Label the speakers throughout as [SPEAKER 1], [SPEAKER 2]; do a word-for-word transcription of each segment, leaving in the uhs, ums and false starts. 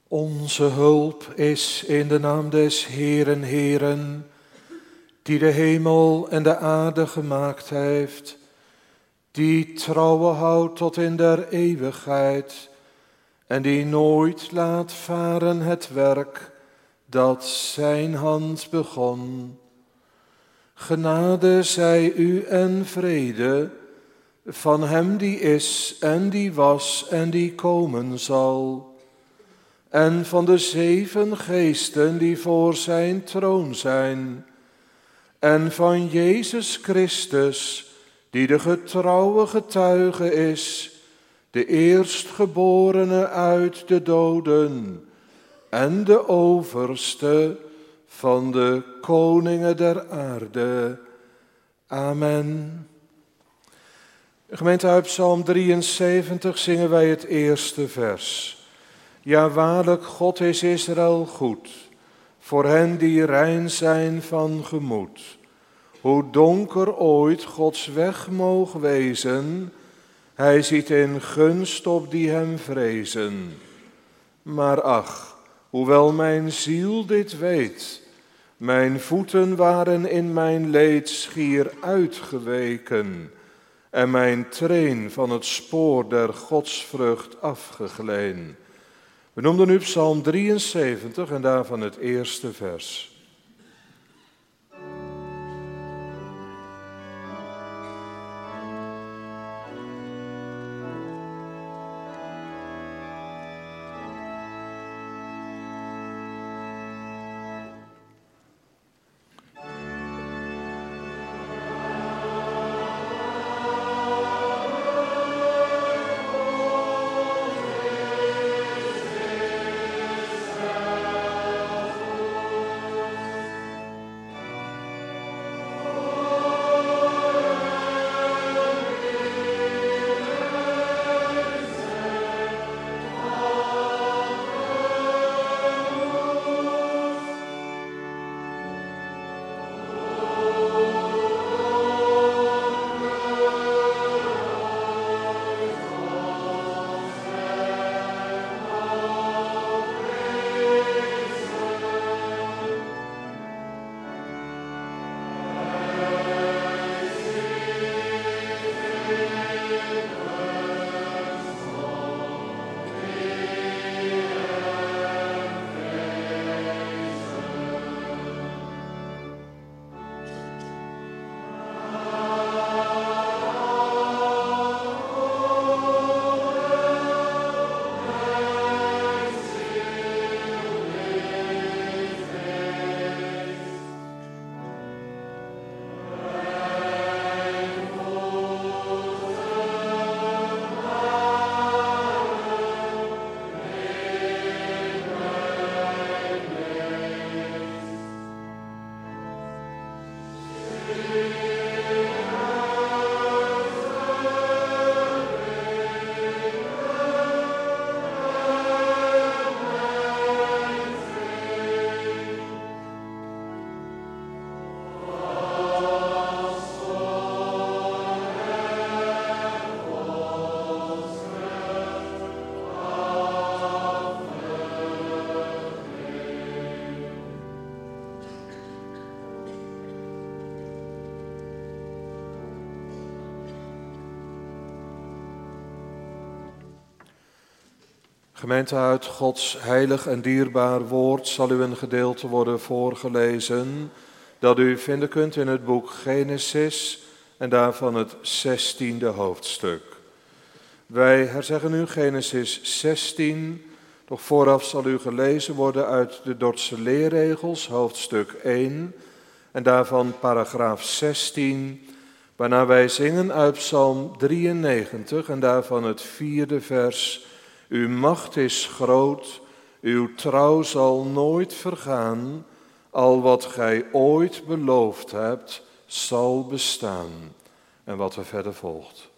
[SPEAKER 1] Onze hulp is in de naam des Heeren, Heeren, die de hemel en de aarde gemaakt heeft, die trouwe houdt tot in der eeuwigheid en die nooit laat varen het werk dat zijn hand begon. Genade zij u en vrede van hem die is en die was en die komen zal, en van de zeven geesten die voor zijn troon zijn, en van Jezus Christus, die de getrouwe getuige is, de eerstgeborene uit de doden en de overste van de koningen der aarde. Amen. Gemeente, uit Psalm drieënzeventig zingen wij het eerste vers. Ja, waarlijk, God is Israël goed, voor hen die rein zijn van gemoed. Hoe donker ooit Gods weg moog wezen, hij ziet in gunst op die hem vrezen. Maar ach, hoewel mijn ziel dit weet, mijn voeten waren in mijn leed schier uitgeweken en mijn treen van het spoor der godsvrucht afgegleen. We noemden nu Psalm drieënzeventig en daarvan het eerste vers. Gemeente, uit Gods heilig en dierbaar woord zal u een gedeelte worden voorgelezen dat u vinden kunt in het boek Genesis en daarvan het zestiende hoofdstuk. Wij herzeggen nu Genesis zestien, doch vooraf zal u gelezen worden uit de Dordtse leerregels, hoofdstuk één en daarvan paragraaf zestien, waarna wij zingen uit Psalm drieënnegentig en daarvan het vierde vers. Uw macht is groot, uw trouw zal nooit vergaan, al wat gij ooit beloofd hebt, zal bestaan. En wat er verder volgt.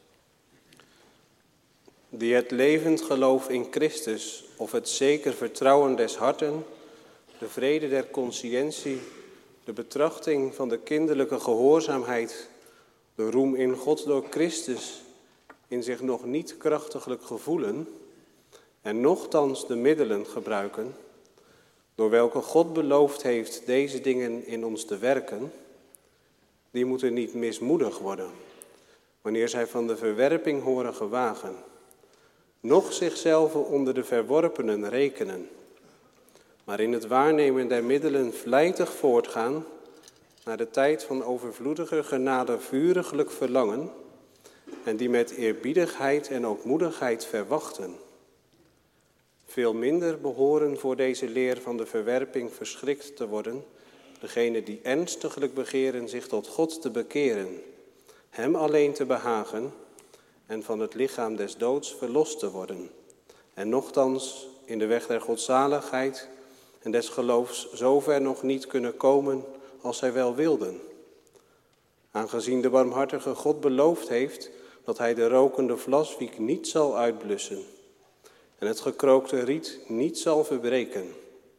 [SPEAKER 2] Die het levend geloof in Christus, of het zeker vertrouwen des harten, de vrede der consciëntie, de betrachting van de kinderlijke gehoorzaamheid, de roem in God door Christus, in zich nog niet krachtiglijk gevoelen, en nochtans de middelen gebruiken, door welke God beloofd heeft deze dingen in ons te werken, die moeten niet mismoedig worden, wanneer zij van de verwerping horen gewagen, noch zichzelf onder de verworpenen rekenen, maar in het waarnemen der middelen vlijtig voortgaan, naar de tijd van overvloedige genade vuriglijk verlangen, en die met eerbiedigheid en ootmoedigheid verwachten. Veel minder behoren voor deze leer van de verwerping verschrikt te worden, degenen die ernstiglijk begeren zich tot God te bekeren, hem alleen te behagen en van het lichaam des doods verlost te worden, en nochtans in de weg der godzaligheid en des geloofs zover nog niet kunnen komen als zij wel wilden. Aangezien de barmhartige God beloofd heeft dat hij de rokende vlaswiek niet zal uitblussen en het gekrookte riet niet zal verbreken.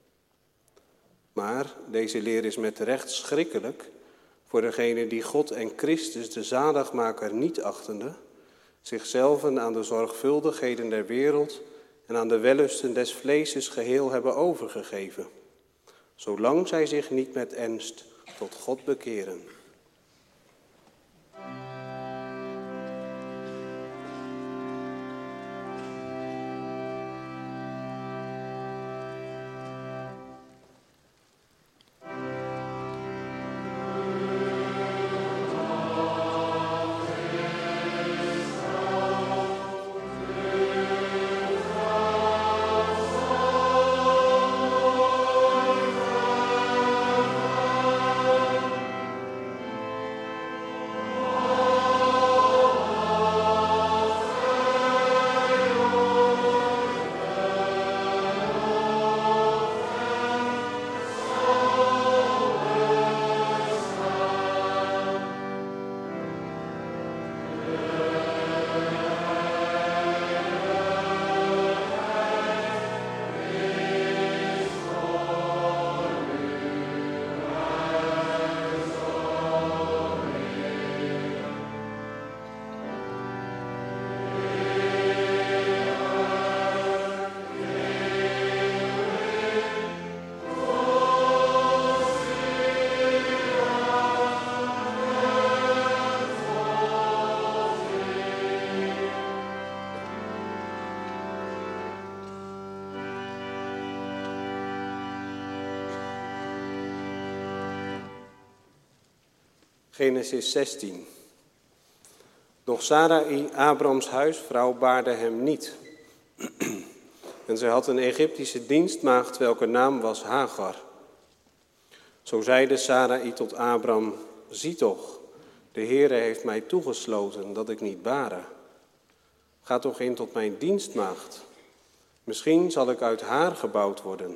[SPEAKER 2] Maar deze leer is met recht schrikkelijk voor degenen die God en Christus de zaligmaker niet achtende, zichzelf aan de zorgvuldigheden der wereld en aan de wellusten des vleeses geheel hebben overgegeven, zolang zij zich niet met ernst tot God bekeren. Genesis zestien. Doch Sarai, Abrams huisvrouw, baarde hem niet. En zij had een Egyptische dienstmaagd, welke naam was Hagar. Zo zeide Sarai tot Abram: zie toch, de Heere heeft mij toegesloten dat ik niet bare. Ga toch in tot mijn dienstmaagd. Misschien zal ik uit haar gebouwd worden.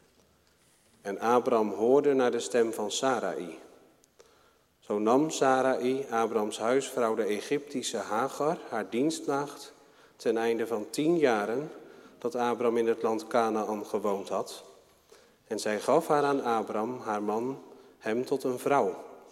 [SPEAKER 2] En Abram hoorde naar de stem van Sarai. Zo nam Sarai, Abrams huisvrouw, de Egyptische Hagar, haar dienstmaagd, ten einde van tien jaren dat Abram in het land Kanaan gewoond had. En zij gaf haar aan Abram, haar man, hem tot een vrouw.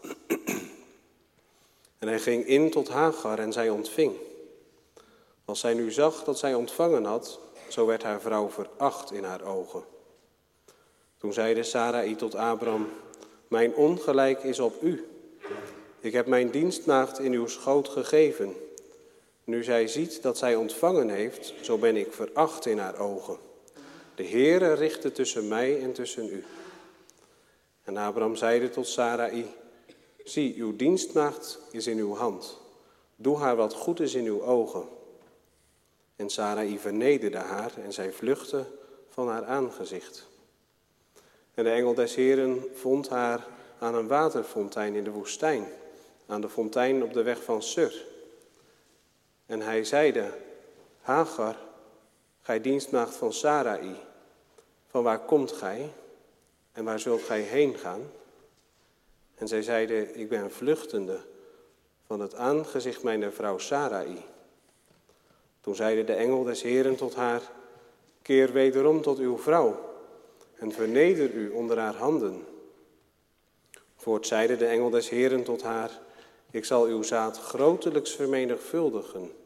[SPEAKER 2] En hij ging in tot Hagar en zij ontving. Als zij nu zag dat zij ontvangen had, zo werd haar vrouw veracht in haar ogen. Toen zeide Sarai tot Abram: mijn ongelijk is op u. Ik heb mijn dienstmaagd in uw schoot gegeven. Nu zij ziet dat zij ontvangen heeft, zo ben ik veracht in haar ogen. De Heere richtte tussen mij en tussen u. En Abram zeide tot Sarai: zie, uw dienstmaagd is in uw hand. Doe haar wat goed is in uw ogen. En Sarai vernederde haar en zij vluchtte van haar aangezicht. En de engel des Heeren vond haar aan een waterfontein in de woestijn, aan de fontein op de weg van Sur. En hij zeide: Hagar, gij dienstmaagd van Sarai, van waar komt gij en waar zult gij heen gaan? En zij zeide: ik ben vluchtende van het aangezicht mijner vrouw Sarai. Toen zeide de engel des Heeren tot haar: keer wederom tot uw vrouw en verneder u onder haar handen. Voorts zeide de engel des Heeren tot haar: ik zal uw zaad grotelijks vermenigvuldigen.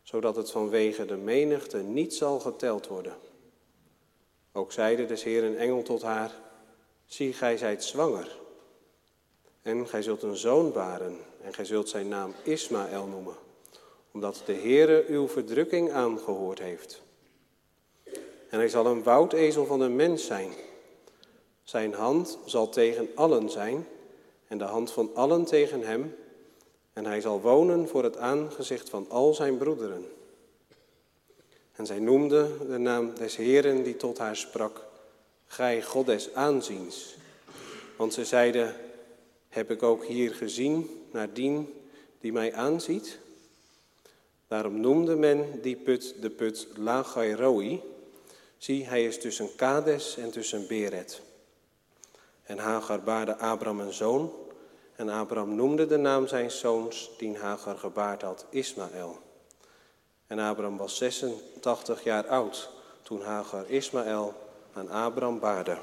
[SPEAKER 2] zodat het vanwege de menigte niet zal geteld worden. Ook zeide des Heeren engel tot haar, zie, gij zijt zwanger. En gij zult een zoon baren, en gij zult zijn naam Ismaël noemen, omdat de Heere uw verdrukking aangehoord heeft. En hij zal een woudezel van een mens zijn. Zijn hand zal tegen allen zijn, en de hand van allen tegen hem, en hij zal wonen voor het aangezicht van al zijn broederen. En zij noemde de naam des Heeren die tot haar sprak, gij God des aanziens. Want ze zeide, heb ik ook hier gezien naar dien die mij aanziet? Daarom noemde men die put de put Lachairoi. Zie, hij is tussen Kades en tussen Beret. En Hagar baarde Abram een zoon, en Abram noemde de naam zijn zoons, dien Hagar gebaard had, Ismaël. En Abram was zesentachtig jaar oud, toen Hagar Ismaël aan Abram baarde.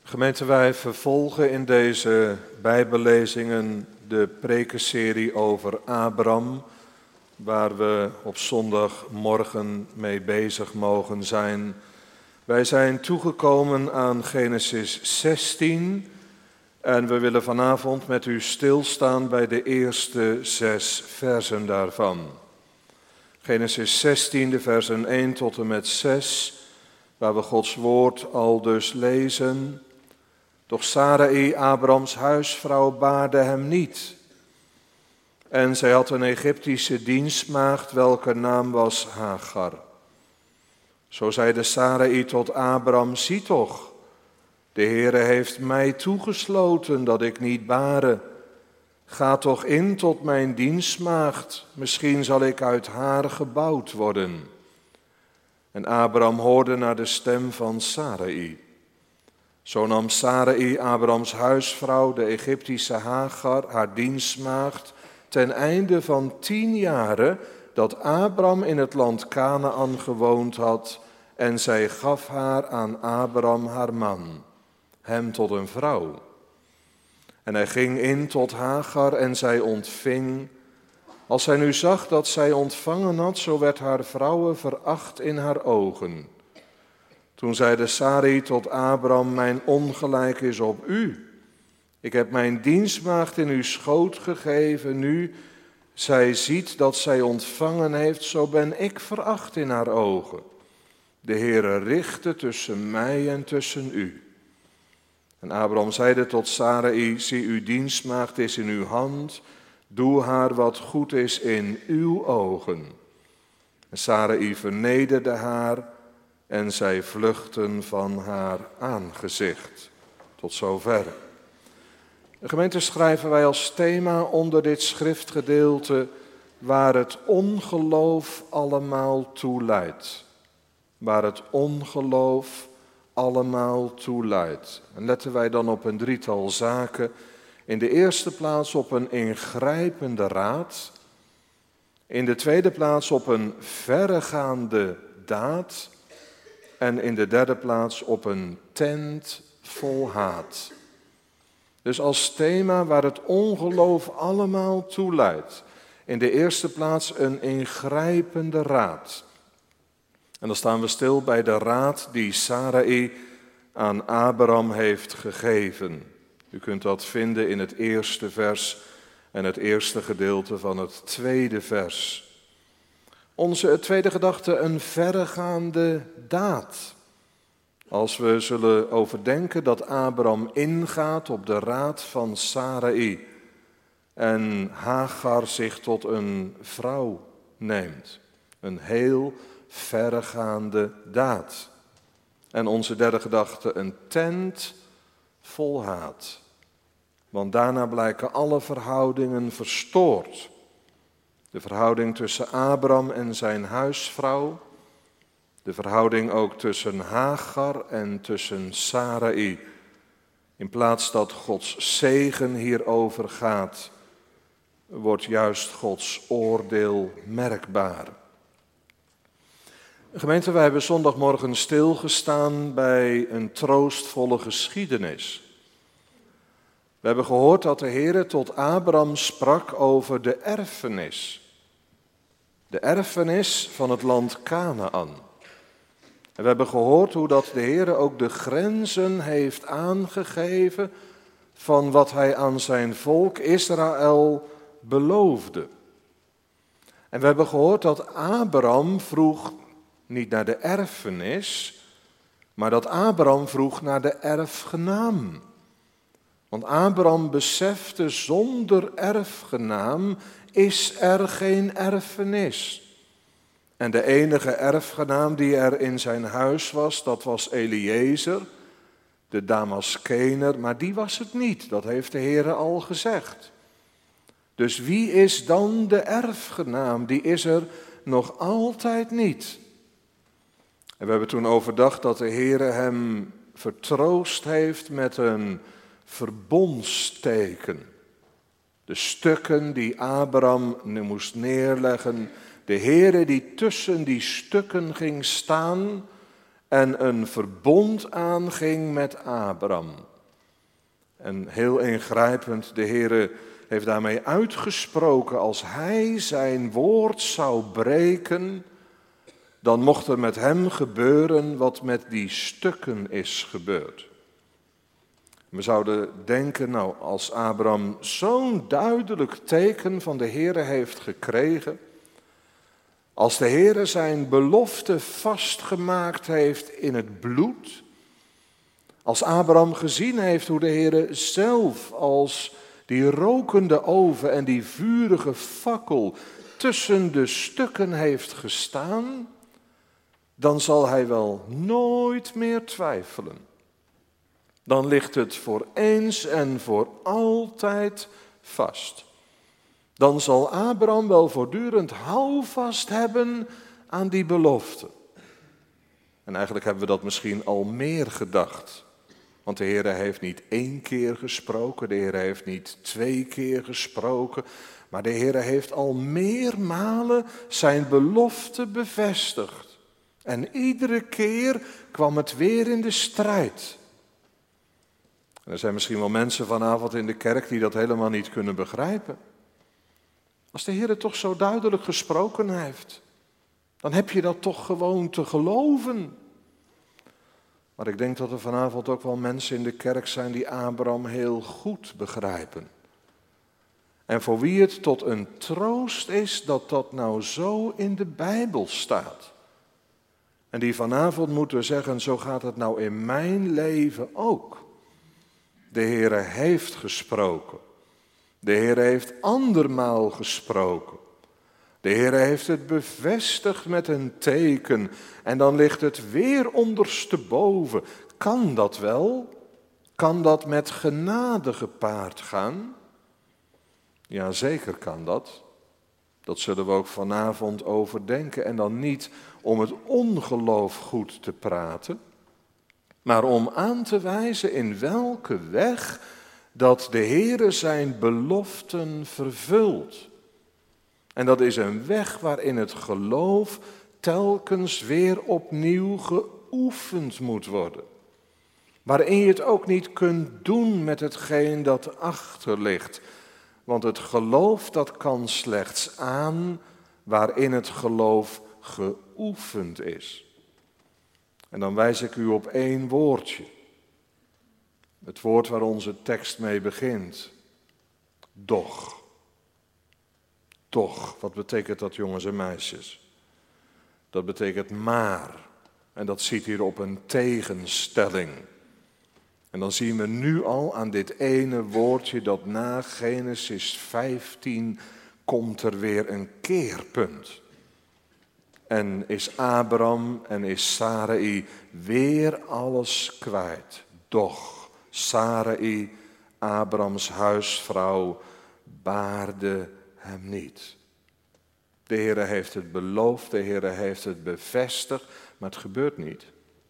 [SPEAKER 1] Gemeente, wij vervolgen in deze Bijbellezingen de prekenserie over Abraham, waar we op zondagmorgen mee bezig mogen zijn. Wij zijn toegekomen aan Genesis zestien en we willen vanavond met u stilstaan bij de eerste zes versen daarvan. Genesis zestien, de versen één tot en met zes, waar we Gods woord al dus lezen. Doch Sarai, Abrams huisvrouw, baarde hem niet. En zij had een Egyptische dienstmaagd, welke naam was Hagar. Zo zeide Sarai tot Abram, zie toch, de Heere heeft mij toegesloten dat ik niet bare. Ga toch in tot mijn dienstmaagd, misschien zal ik uit haar gebouwd worden. En Abram hoorde naar de stem van Sarai. Zo nam Sarai, Abrams huisvrouw, de Egyptische Hagar, haar dienstmaagd, ten einde van tien jaren dat Abram in het land Kanaan gewoond had, en zij gaf haar aan Abram haar man, hem tot een vrouw. En hij ging in tot Hagar en zij ontving. Als hij nu zag dat zij ontvangen had, zo werd haar vrouwe veracht in haar ogen. Toen zeide Sarai tot Abram, mijn ongelijk is op u. Ik heb mijn dienstmaagd in uw schoot gegeven, nu zij ziet dat zij ontvangen heeft, zo ben ik veracht in haar ogen. De Heere richtte tussen mij en tussen u. En Abram zeide tot Sarai, zie uw dienstmaagd is in uw hand, doe haar wat goed is in uw ogen. En Sarai vernederde haar en zij vluchtten van haar aangezicht. Tot zover. De gemeente schrijven wij als thema onder dit schriftgedeelte waar het ongeloof allemaal toe leidt. Waar het ongeloof allemaal toe leidt. En letten wij dan op een drietal zaken. In de eerste plaats op een ingrijpende raad. In de tweede plaats op een verregaande daad. En in de derde plaats op een tent vol haat. Dus als thema waar het ongeloof allemaal toe leidt. In de eerste plaats een ingrijpende raad. En dan staan we stil bij de raad die Sarai aan Abraham heeft gegeven. U kunt dat vinden in het eerste vers en het eerste gedeelte van het tweede vers. Onze tweede gedachte, een verregaande daad. Als we zullen overdenken dat Abraham ingaat op de raad van Sarai en Hagar zich tot een vrouw neemt. Een heel verregaande daad. En onze derde gedachte, een tent vol haat. Want daarna blijken alle verhoudingen verstoord. De verhouding tussen Abraham en zijn huisvrouw. De verhouding ook tussen Hagar en tussen Sarai. In plaats dat Gods zegen hierover gaat, wordt juist Gods oordeel merkbaar. Gemeente, wij hebben zondagmorgen stilgestaan bij een troostvolle geschiedenis. We hebben gehoord dat de Heere tot Abraham sprak over de erfenis. De erfenis van het land Kanaan. En we hebben gehoord hoe dat de Heere ook de grenzen heeft aangegeven van wat hij aan zijn volk Israël beloofde. En we hebben gehoord dat Abraham vroeg niet naar de erfenis, maar dat Abraham vroeg naar de erfgenaam. Want Abraham besefte, zonder erfgenaam is er geen erfenis. En de enige erfgenaam die er in zijn huis was, dat was Eliezer, de Damaskener, maar die was het niet, dat heeft de Heere al gezegd. Dus wie is dan de erfgenaam? Die is er nog altijd niet. En we hebben toen overdacht dat de Heere hem vertroost heeft met een verbondsteken. De stukken die Abraham nu moest neerleggen, de Heere die tussen die stukken ging staan en een verbond aanging met Abraham. En heel ingrijpend, de Heere heeft daarmee uitgesproken, als hij zijn woord zou breken, dan mocht er met hem gebeuren wat met die stukken is gebeurd. We zouden denken, nou, als Abraham zo'n duidelijk teken van de Heere heeft gekregen, als de Heere zijn belofte vastgemaakt heeft in het bloed, als Abraham gezien heeft hoe de Heere zelf als die rokende oven en die vurige fakkel tussen de stukken heeft gestaan, dan zal hij wel nooit meer twijfelen. Dan ligt het voor eens en voor altijd vast. Dan zal Abraham wel voortdurend houvast hebben aan die belofte. En eigenlijk hebben we dat misschien al meer gedacht. Want de Heer heeft niet één keer gesproken, de Heer heeft niet twee keer gesproken, maar de Heer heeft al meermalen zijn belofte bevestigd. En iedere keer kwam het weer in de strijd. En er zijn misschien wel mensen vanavond in de kerk die dat helemaal niet kunnen begrijpen. Als de Heer toch zo duidelijk gesproken heeft, dan heb je dat toch gewoon te geloven. Maar ik denk dat er vanavond ook wel mensen in de kerk zijn die Abraham heel goed begrijpen. En voor wie het tot een troost is dat dat nou zo in de Bijbel staat. En die vanavond moeten zeggen, zo gaat het nou in mijn leven ook. De Heere heeft gesproken. De Heere heeft andermaal gesproken. De Heere heeft het bevestigd met een teken en dan ligt het weer ondersteboven. Kan dat wel? Kan dat met genade gepaard gaan? Ja, zeker kan dat. Dat zullen we ook vanavond overdenken en dan niet om het ongeloof goed te praten, maar om aan te wijzen in welke weg dat de Heere zijn beloften vervult. En dat is een weg waarin het geloof telkens weer opnieuw geoefend moet worden. Waarin je het ook niet kunt doen met hetgeen dat achter ligt. Want het geloof dat kan slechts aan waarin het geloof geoefend is. En dan wijs ik u op één woordje. Het woord waar onze tekst mee begint. Doch. Toch, wat betekent dat, jongens en meisjes? Dat betekent maar. En dat ziet hier op een tegenstelling. En dan zien we nu al aan dit ene woordje dat na Genesis vijftien komt er weer een keerpunt. En is Abraham en is Sarai weer alles kwijt. Doch Sarai, Abrahams huisvrouw, baarde hem niet. De Heere heeft het beloofd, de Heere heeft het bevestigd, maar het gebeurt niet.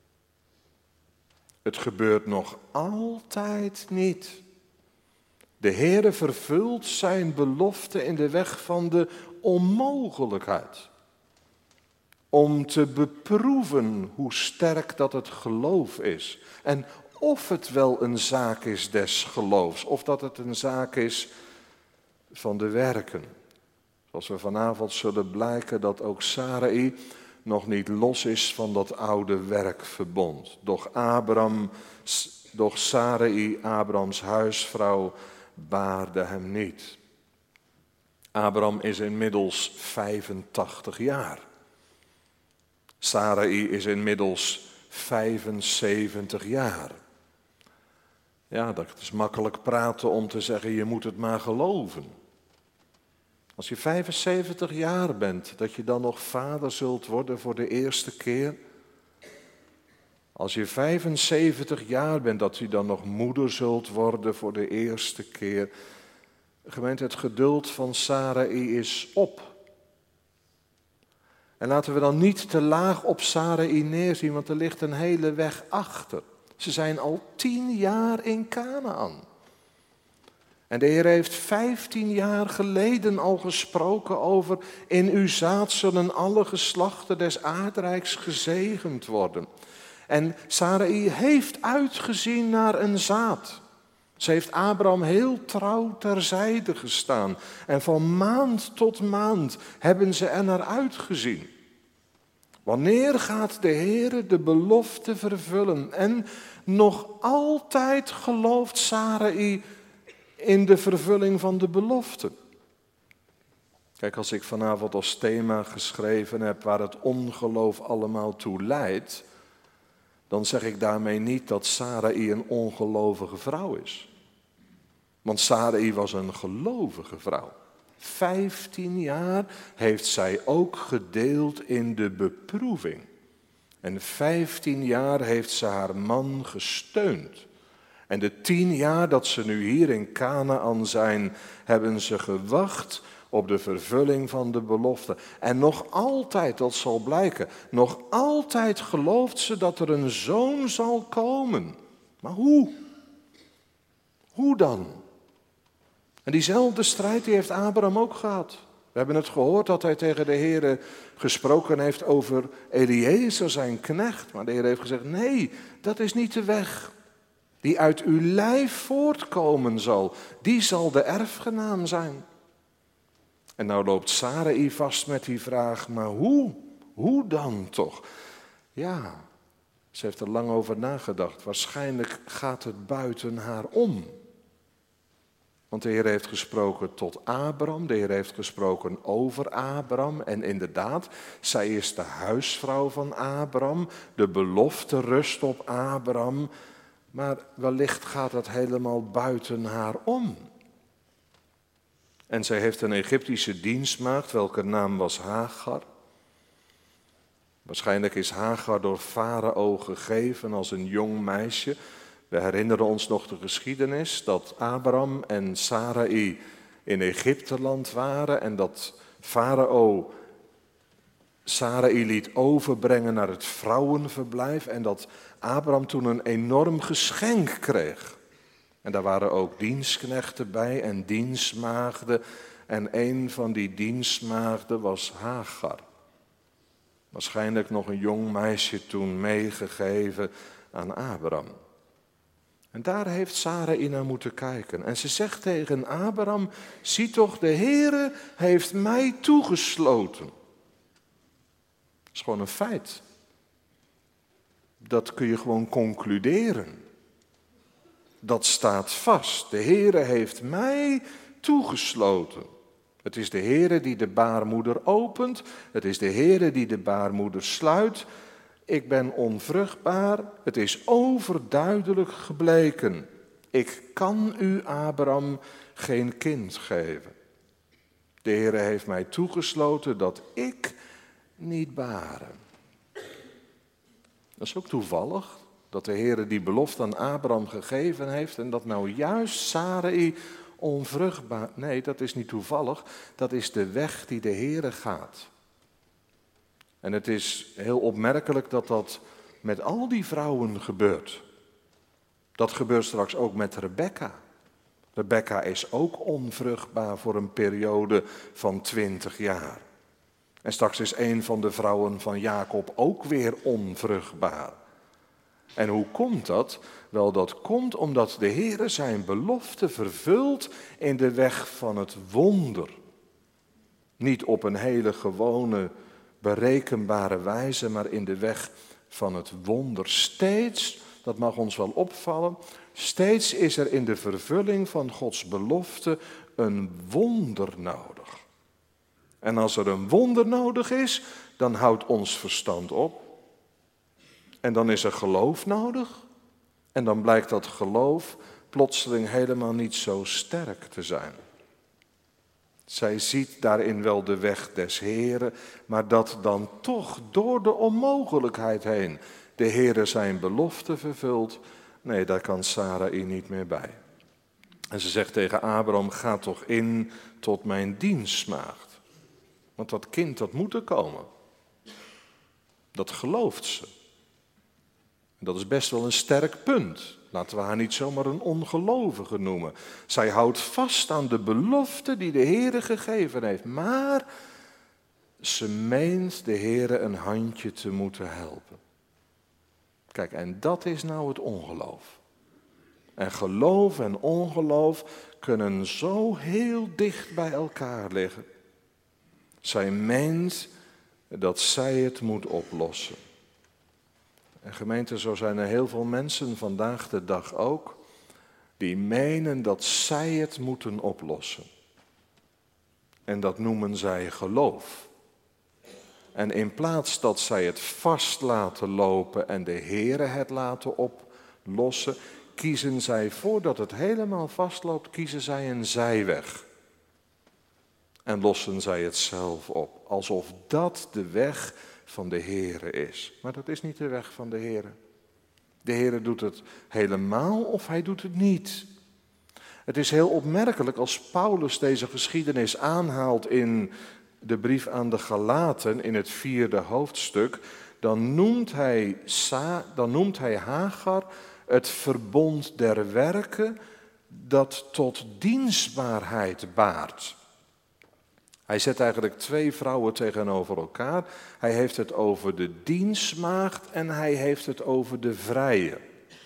[SPEAKER 1] Het gebeurt nog altijd niet. De Heere vervult zijn belofte in de weg van de onmogelijkheid. Om te beproeven hoe sterk dat het geloof is. En of het wel een zaak is des geloofs, of dat het een zaak is van de werken. Zoals we vanavond zullen blijken dat ook Sarai nog niet los is van dat oude werkverbond. Doch Abraham, doch Sarai, Abrahams huisvrouw, baarde hem niet. Abraham is inmiddels vijfentachtig jaar. Sarai is inmiddels vijfenzeventig jaar. Ja, dat is makkelijk praten om te zeggen, je moet het maar geloven. Als je vijfenzeventig jaar bent, dat je dan nog vader zult worden voor de eerste keer. Als je vijfenzeventig jaar bent, dat je dan nog moeder zult worden voor de eerste keer. Gemeente, het geduld van Sarai is op. En laten we dan niet te laag op Sarai neerzien, want er ligt een hele weg achter. Ze zijn al tien jaar in Kanaan. En de Heer heeft vijftien jaar geleden al gesproken over, in uw zaad zullen alle geslachten des aardrijks gezegend worden. En Sarai heeft uitgezien naar een zaad. Ze heeft Abraham heel trouw terzijde gestaan. En van maand tot maand hebben ze er naar uitgezien. Wanneer gaat de Heere de belofte vervullen? En nog altijd gelooft Sarai in de vervulling van de belofte. Kijk, als ik vanavond als thema geschreven heb waar het ongeloof allemaal toe leidt, dan zeg ik daarmee niet dat Sarai een ongelovige vrouw is. Want Sarai was een gelovige vrouw. Vijftien jaar heeft zij ook gedeeld in de beproeving. En vijftien jaar heeft ze haar man gesteund. En de tien jaar dat ze nu hier in Kanaan zijn, hebben ze gewacht op de vervulling van de belofte. En nog altijd, dat zal blijken, nog altijd gelooft ze dat er een zoon zal komen. Maar hoe? Hoe dan? En diezelfde strijd die heeft Abraham ook gehad. We hebben het gehoord dat hij tegen de Heere gesproken heeft over Eliezer, zijn knecht. Maar de Heer heeft gezegd, nee, dat is niet de weg. Die uit uw lijf voortkomen zal, die zal de erfgenaam zijn. En nou loopt Sarai vast met die vraag, maar hoe? Hoe dan toch? Ja, ze heeft er lang over nagedacht. Waarschijnlijk gaat het buiten haar om. Want de Heer heeft gesproken tot Abraham, de Heer heeft gesproken over Abraham. En inderdaad, zij is de huisvrouw van Abraham, de belofte rust op Abraham. Maar wellicht gaat het helemaal buiten haar om. En zij heeft een Egyptische dienstmaagd, welke naam was Hagar. Waarschijnlijk is Hagar door Farao gegeven als een jong meisje. We herinneren ons nog de geschiedenis dat Abraham en Sarai in Egypteland waren en dat Farao Sarai liet overbrengen naar het vrouwenverblijf en dat Abraham toen een enorm geschenk kreeg. En daar waren ook dienstknechten bij en dienstmaagden en een van die dienstmaagden was Hagar. Waarschijnlijk nog een jong meisje toen meegegeven aan Abraham. En daar heeft Sarai naar moeten kijken. En ze zegt tegen Abraham, zie toch, de Heere heeft mij toegesloten. Dat is gewoon een feit. Dat kun je gewoon concluderen. Dat staat vast. De Heere heeft mij toegesloten. Het is de Heere die de baarmoeder opent. Het is de Heere die de baarmoeder sluit. Ik ben onvruchtbaar. Het is overduidelijk gebleken. Ik kan u, Abraham, geen kind geven. De Heere heeft mij toegesloten dat ik niet baren. Dat is ook toevallig. Dat de Heere die belofte aan Abraham gegeven heeft en dat nou juist Sarai onvruchtbaar... Nee, dat is niet toevallig. Dat is de weg die de Heere gaat. En het is heel opmerkelijk dat dat met al die vrouwen gebeurt. Dat gebeurt straks ook met Rebekka. Rebekka is ook onvruchtbaar voor een periode van twintig jaar. En straks is een van de vrouwen van Jacob ook weer onvruchtbaar. En hoe komt dat? Wel, dat komt omdat de Heere zijn belofte vervult in de weg van het wonder. Niet op een hele gewone, berekenbare wijze, maar in de weg van het wonder. Steeds, dat mag ons wel opvallen, steeds is er in de vervulling van Gods belofte een wonder nodig. En als er een wonder nodig is, dan houdt ons verstand op. En dan is er geloof nodig. En dan blijkt dat geloof plotseling helemaal niet zo sterk te zijn. Zij ziet daarin wel de weg des Heeren, maar dat dan toch door de onmogelijkheid heen de Heere zijn belofte vervult, nee, daar kan Sarai niet meer bij. En ze zegt tegen Abraham, ga toch in tot mijn dienstmaagd. Want dat kind, dat moet er komen. Dat gelooft ze. En dat is best wel een sterk punt. Laten we haar niet zomaar een ongelovige noemen. Zij houdt vast aan de belofte die de Heere gegeven heeft. Maar ze meent de Heere een handje te moeten helpen. Kijk, en dat is nou het ongeloof. En geloof en ongeloof kunnen zo heel dicht bij elkaar liggen. Zij meent dat zij het moet oplossen. En gemeente, zo zijn er heel veel mensen vandaag de dag ook, die menen dat zij het moeten oplossen. En dat noemen zij geloof. En in plaats dat zij het vast laten lopen en de Heere het laten oplossen, kiezen zij, voordat het helemaal vastloopt, kiezen zij een zijweg. En lossen zij het zelf op, alsof dat de weg van de Heere is. Maar dat is niet de weg van de Heere. De Heere doet het helemaal of hij doet het niet. Het is heel opmerkelijk als Paulus deze geschiedenis aanhaalt in de brief aan de Galaten, in het vierde hoofdstuk, dan noemt hij, Sa, dan noemt hij Hagar het verbond der werken dat tot dienstbaarheid baart. Hij zet eigenlijk twee vrouwen tegenover elkaar. Hij heeft het over de dienstmaagd en hij heeft het over de vrije.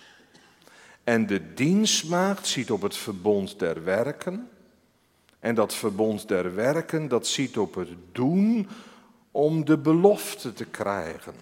[SPEAKER 1] En de dienstmaagd ziet op het verbond der werken. En dat verbond der werken, dat ziet op het doen om de belofte te krijgen.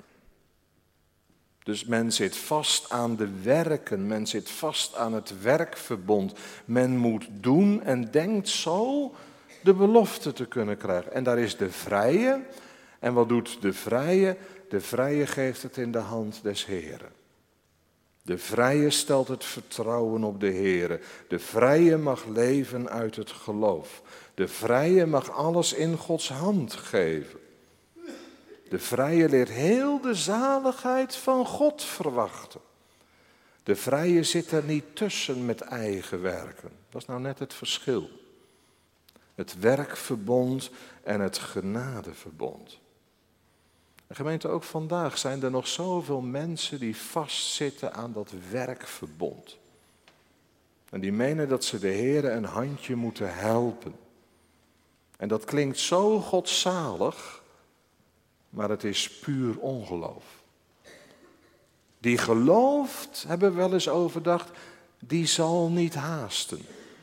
[SPEAKER 1] Dus men zit vast aan de werken, men zit vast aan het werkverbond. Men moet doen en denkt zo de belofte te kunnen krijgen. En daar is de vrije. En wat doet de vrije? De vrije geeft het in de hand des Heeren. De vrije stelt het vertrouwen op de Heere. De vrije mag leven uit het geloof. De vrije mag alles in Gods hand geven. De vrije leert heel de zaligheid van God verwachten. De vrije zit er niet tussen met eigen werken. Dat is nou net het verschil. Het werkverbond en het genadeverbond. En gemeente, ook vandaag zijn er nog zoveel mensen die vastzitten aan dat werkverbond. En die menen dat ze de Heere een handje moeten helpen. En dat klinkt zo godzalig, maar het is puur ongeloof. Die gelooft, hebben we wel eens overdacht, die zal niet haasten.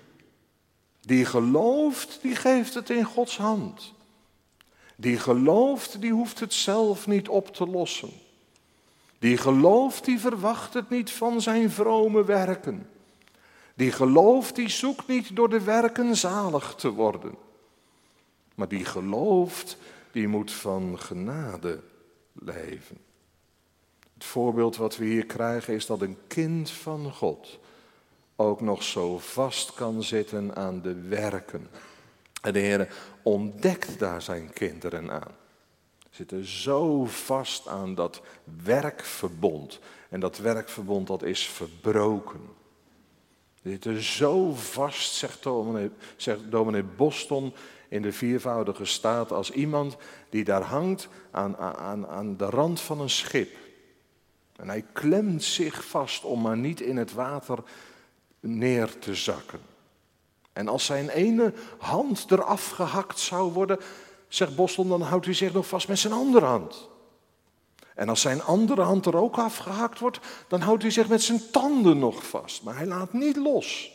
[SPEAKER 1] Die gelooft, die geeft het in Gods hand. Die gelooft, die hoeft het zelf niet op te lossen. Die gelooft, die verwacht het niet van zijn vrome werken. Die gelooft, die zoekt niet door de werken zalig te worden. Maar die gelooft, die moet van genade leven. Het voorbeeld wat we hier krijgen is dat een kind van God ook nog zo vast kan zitten aan de werken. En de Heer ontdekt daar zijn kinderen aan. Ze zitten zo vast aan dat werkverbond. En dat werkverbond dat is verbroken. Ze zitten zo vast, zegt dominee, zegt dominee Boston in de viervoudige staat, als iemand die daar hangt aan, aan, aan de rand van een schip. En hij klemt zich vast om maar niet in het water neer te zakken. En als zijn ene hand eraf gehakt zou worden, zegt Boston, dan houdt hij zich nog vast met zijn andere hand. En als zijn andere hand er ook afgehakt wordt, dan houdt hij zich met zijn tanden nog vast. Maar hij laat niet los.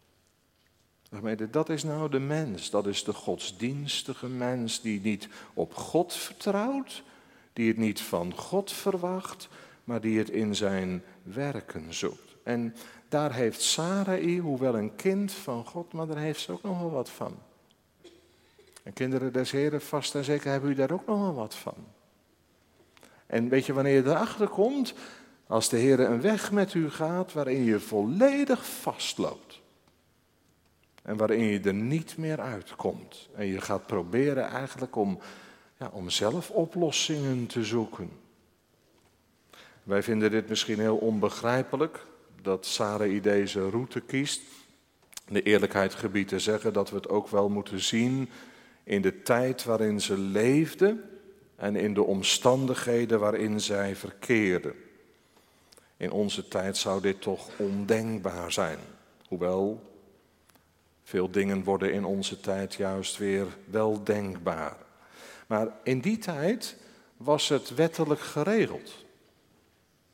[SPEAKER 1] Dat is nou de mens, dat is de godsdienstige mens die niet op God vertrouwt, die het niet van God verwacht, maar die het in zijn werken zoekt. En daar heeft Sarai, hoewel een kind van God, maar daar heeft ze ook nog wel wat van. En kinderen des Heren, vast en zeker hebben u daar ook nog wel wat van. En weet je wanneer je erachter komt? Als de Heer een weg met u gaat waarin je volledig vastloopt. En waarin je er niet meer uitkomt. En je gaat proberen eigenlijk om, ja, om zelf oplossingen te zoeken. Wij vinden dit misschien heel onbegrijpelijk, dat Sarai deze route kiest. De eerlijkheid gebiedt te zeggen dat we het ook wel moeten zien in de tijd waarin ze leefde en in de omstandigheden waarin zij verkeerde. In onze tijd zou dit toch ondenkbaar zijn. Hoewel, veel dingen worden in onze tijd juist weer wel denkbaar. Maar in die tijd was het wettelijk geregeld.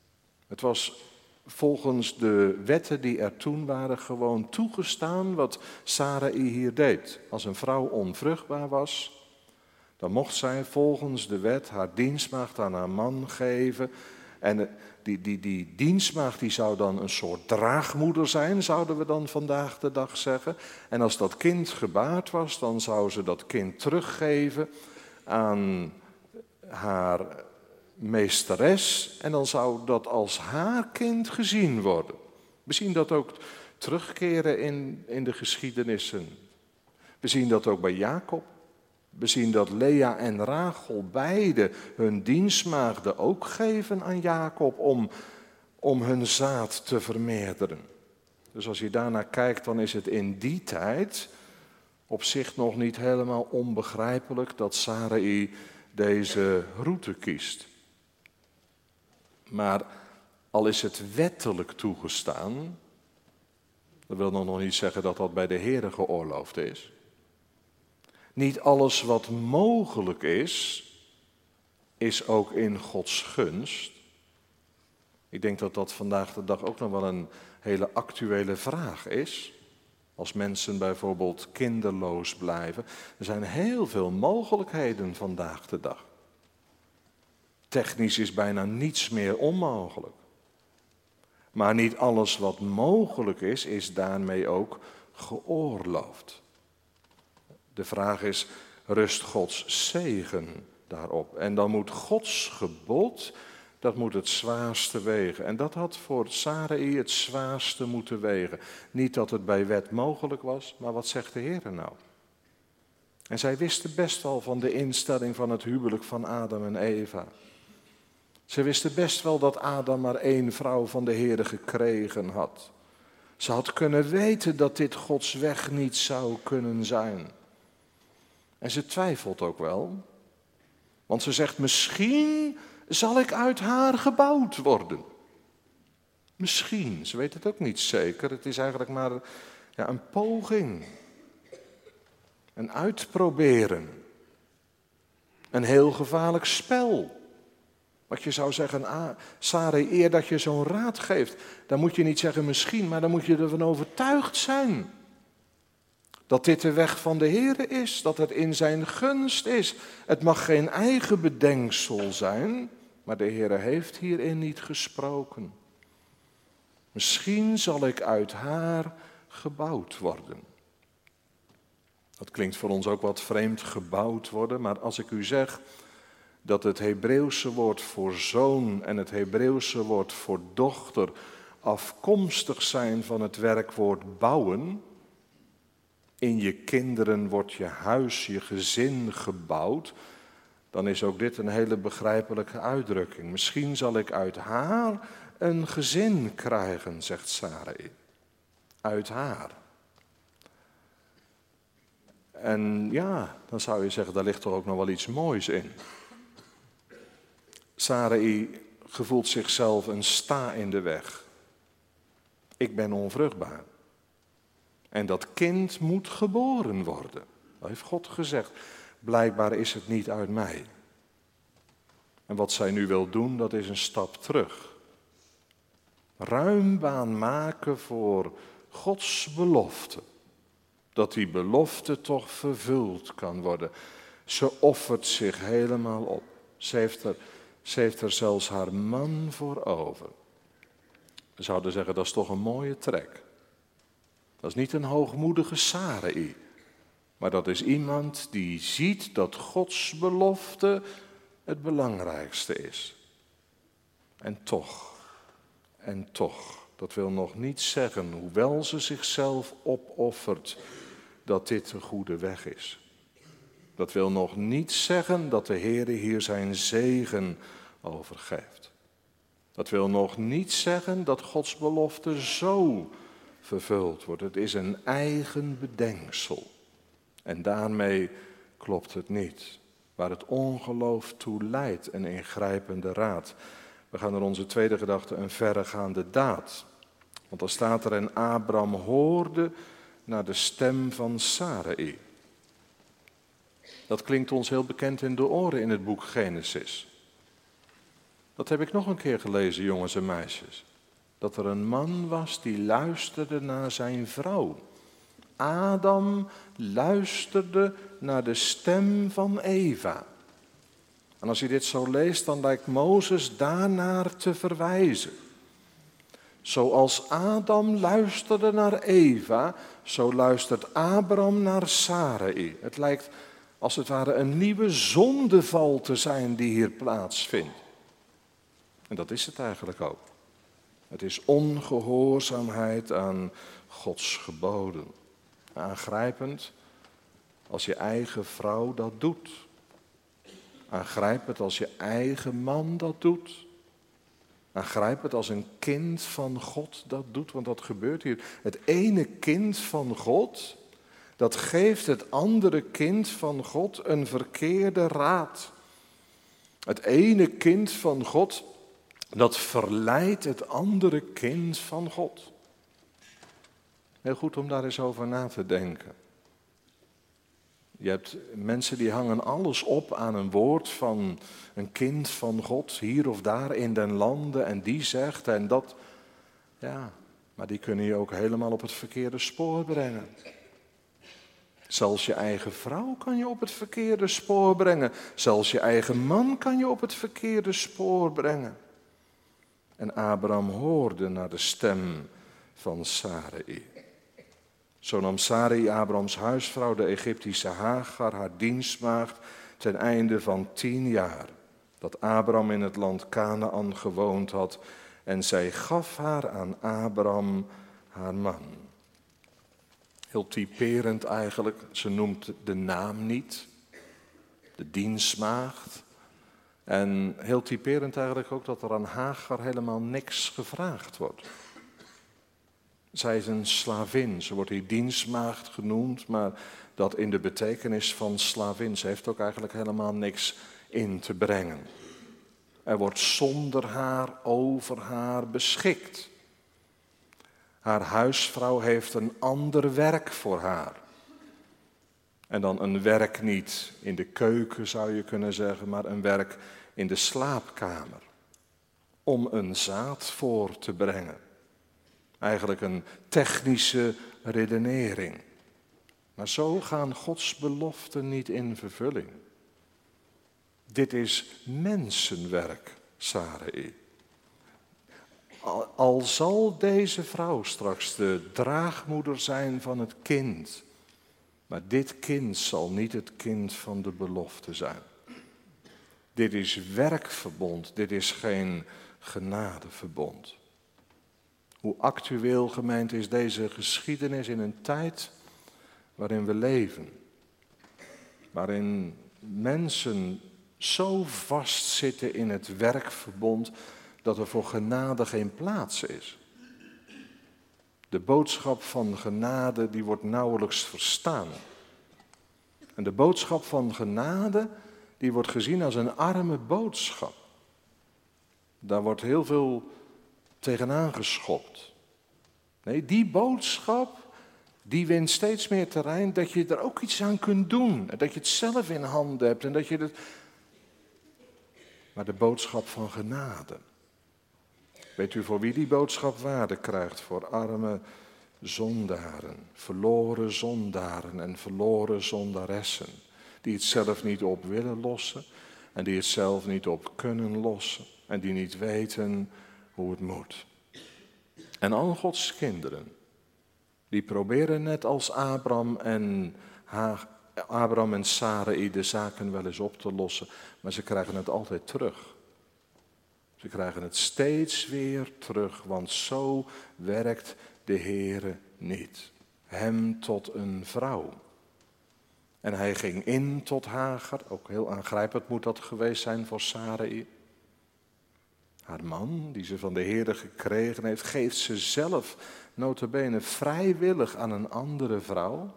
[SPEAKER 1] Het was volgens de wetten die er toen waren gewoon toegestaan wat Sarai hier deed. Als een vrouw onvruchtbaar was, dan mocht zij volgens de wet haar dienstmaagd aan haar man geven. En die, die, die dienstmaagd die zou dan een soort draagmoeder zijn, zouden we dan vandaag de dag zeggen. En als dat kind gebaard was, dan zou ze dat kind teruggeven aan haar meesteres. En dan zou dat als haar kind gezien worden. We zien dat ook terugkeren in, in de geschiedenissen. We zien dat ook bij Jacob. We zien dat Lea en Rachel beide hun dienstmaagden ook geven aan Jacob om, om hun zaad te vermeerderen. Dus als je daarnaar kijkt, dan is het in die tijd op zich nog niet helemaal onbegrijpelijk dat Sarai deze route kiest. Maar al is het wettelijk toegestaan, dat wil nog niet zeggen dat dat bij de Heere geoorloofd is. Niet alles wat mogelijk is, is ook in Gods gunst. Ik denk dat dat vandaag de dag ook nog wel een hele actuele vraag is. Als mensen bijvoorbeeld kinderloos blijven. Er zijn heel veel mogelijkheden vandaag de dag. Technisch is bijna niets meer onmogelijk. Maar niet alles wat mogelijk is, is daarmee ook geoorloofd. De vraag is, rust Gods zegen daarop? En dan moet Gods gebod, dat moet het zwaarste wegen. En dat had voor Sarai het zwaarste moeten wegen. Niet dat het bij wet mogelijk was, maar wat zegt de Heer nou? En zij wisten best wel van de instelling van het huwelijk van Adam en Eva. Ze wisten best wel dat Adam maar één vrouw van de Heer gekregen had. Ze had kunnen weten dat dit Gods weg niet zou kunnen zijn. En ze twijfelt ook wel, want ze zegt, misschien zal ik uit haar gebouwd worden. Misschien, ze weet het ook niet zeker, het is eigenlijk maar ja, een poging. Een uitproberen. Een heel gevaarlijk spel. Wat je zou zeggen, ah, Sarai, eer dat je zo'n raad geeft, dan moet je niet zeggen misschien, maar dan moet je ervan overtuigd zijn. Dat dit de weg van de Heere is, dat het in zijn gunst is. Het mag geen eigen bedenksel zijn, maar de Heere heeft hierin niet gesproken. Misschien zal ik uit haar gebouwd worden. Dat klinkt voor ons ook wat vreemd, gebouwd worden, maar als ik u zeg dat het Hebreeuwse woord voor zoon en het Hebreeuwse woord voor dochter afkomstig zijn van het werkwoord bouwen. In je kinderen wordt je huis, je gezin gebouwd. Dan is ook dit een hele begrijpelijke uitdrukking. Misschien zal ik uit haar een gezin krijgen, zegt Sarai. Uit haar. En ja, dan zou je zeggen, daar ligt toch ook nog wel iets moois in. Sarai gevoelt zichzelf een sta in de weg. Ik ben onvruchtbaar. En dat kind moet geboren worden. Dat heeft God gezegd. Blijkbaar is het niet uit mij. En wat zij nu wil doen, dat is een stap terug. Ruim baan maken voor Gods belofte. Dat die belofte toch vervuld kan worden. Ze offert zich helemaal op. Ze heeft er, ze heeft er zelfs haar man voor over. We zouden zeggen, dat is toch een mooie trek. Dat is niet een hoogmoedige Sarai. Maar dat is iemand die ziet dat Gods belofte het belangrijkste is. En toch, en toch, dat wil nog niet zeggen, hoewel ze zichzelf opoffert, dat dit een goede weg is. Dat wil nog niet zeggen dat de Heer hier zijn zegen over geeft. Dat wil nog niet zeggen dat Gods belofte zo vervuld wordt. Het is een eigen bedenksel. En daarmee klopt het niet. Waar het ongeloof toe leidt, een ingrijpende raad. We gaan naar onze tweede gedachte, een verregaande daad. Want dan staat er, en Abraham hoorde naar de stem van Sarai. Dat klinkt ons heel bekend in de oren in het boek Genesis. Dat heb ik nog een keer gelezen, jongens en meisjes. Dat er een man was die luisterde naar zijn vrouw. Adam luisterde naar de stem van Eva. En als je dit zo leest, dan lijkt Mozes daarnaar te verwijzen. Zoals Adam luisterde naar Eva, zo luistert Abraham naar Sarai. Het lijkt als het ware een nieuwe zondeval te zijn die hier plaatsvindt. En dat is het eigenlijk ook. Het is ongehoorzaamheid aan Gods geboden. Aangrijpend als je eigen vrouw dat doet. Aangrijpend als je eigen man dat doet. Aangrijpend als een kind van God dat doet, want dat gebeurt hier. Het ene kind van God, dat geeft het andere kind van God een verkeerde raad. Het ene kind van God, dat verleidt het andere kind van God. Heel goed om daar eens over na te denken. Je hebt mensen die hangen alles op aan een woord van een kind van God, hier of daar in den landen, en die zegt en dat. Ja, maar die kunnen je ook helemaal op het verkeerde spoor brengen. Zelfs je eigen vrouw kan je op het verkeerde spoor brengen. Zelfs je eigen man kan je op het verkeerde spoor brengen. En Abraham hoorde naar de stem van Sarai. Zo nam Sarai, Abrahams huisvrouw, de Egyptische Hagar, haar dienstmaagd, ten einde van tien jaar, dat Abraham in het land Kanaan gewoond had, en zij gaf haar aan Abraham, haar man. Heel typerend eigenlijk, ze noemt de naam niet, de dienstmaagd. En heel typerend eigenlijk ook dat er aan Hagar helemaal niks gevraagd wordt. Zij is een slavin, ze wordt hier dienstmaagd genoemd, maar dat in de betekenis van slavin. Ze heeft ook eigenlijk helemaal niks in te brengen. Er wordt zonder haar over haar beschikt. Haar huisvrouw heeft een ander werk voor haar. En dan een werk niet in de keuken zou je kunnen zeggen, maar een werk in de slaapkamer. Om een zaad voor te brengen. Eigenlijk een technische redenering. Maar zo gaan Gods beloften niet in vervulling. Dit is mensenwerk, Sarai. Al, al zal deze vrouw straks de draagmoeder zijn van het kind, maar dit kind zal niet het kind van de belofte zijn. Dit is werkverbond, dit is geen genadeverbond. Hoe actueel, gemeente, is deze geschiedenis in een tijd waarin we leven. Waarin mensen zo vastzitten in het werkverbond dat er voor genade geen plaats is. De boodschap van genade die wordt nauwelijks verstaan. En de boodschap van genade die wordt gezien als een arme boodschap. Daar wordt heel veel tegenaan geschopt. Nee, die boodschap die wint steeds meer terrein dat je er ook iets aan kunt doen. Dat je het zelf in handen hebt en dat je het. Maar de boodschap van genade. Weet u voor wie die boodschap waarde krijgt? Voor arme zondaren, verloren zondaren en verloren zondaressen. Die het zelf niet op willen lossen en die het zelf niet op kunnen lossen. En die niet weten hoe het moet. En al Gods kinderen, die proberen net als Abraham en, ha- Abraham en Sarai de zaken wel eens op te lossen, maar ze krijgen het altijd terug. Ze krijgen het steeds weer terug, want zo werkt de Heere niet. Hem tot een vrouw. En hij ging in tot Hagar, ook heel aangrijpend moet dat geweest zijn voor Sarai. Haar man, die ze van de Heere gekregen heeft, geeft ze zelf nota bene vrijwillig aan een andere vrouw.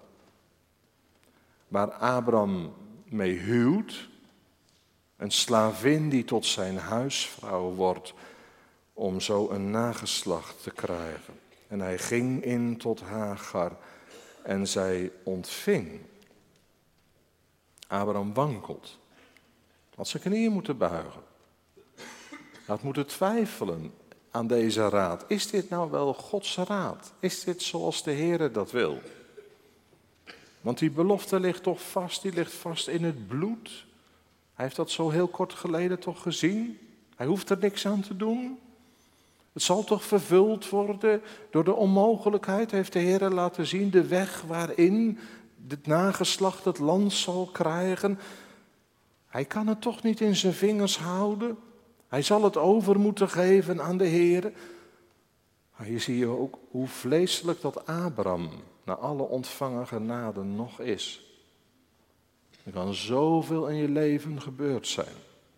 [SPEAKER 1] Waar Abraham mee huwt, een slavin die tot zijn huisvrouw wordt, om zo een nageslacht te krijgen. En hij ging in tot Hagar en zij ontving. Abraham wankelt, had zijn knieën moeten buigen. had moeten twijfelen aan deze raad. Is dit nou wel Gods raad? Is dit zoals de Heere dat wil? Want die belofte ligt toch vast, die ligt vast in het bloed. Hij heeft dat zo heel kort geleden toch gezien? Hij hoeft er niks aan te doen. Het zal toch vervuld worden door de onmogelijkheid, heeft de Heer laten zien, de weg waarin het nageslacht het land zal krijgen. Hij kan het toch niet in zijn vingers houden. Hij zal het over moeten geven aan de Heer. Maar hier zie je ook hoe vleeselijk dat Abraham na alle ontvangen genade nog is. Er kan zoveel in je leven gebeurd zijn.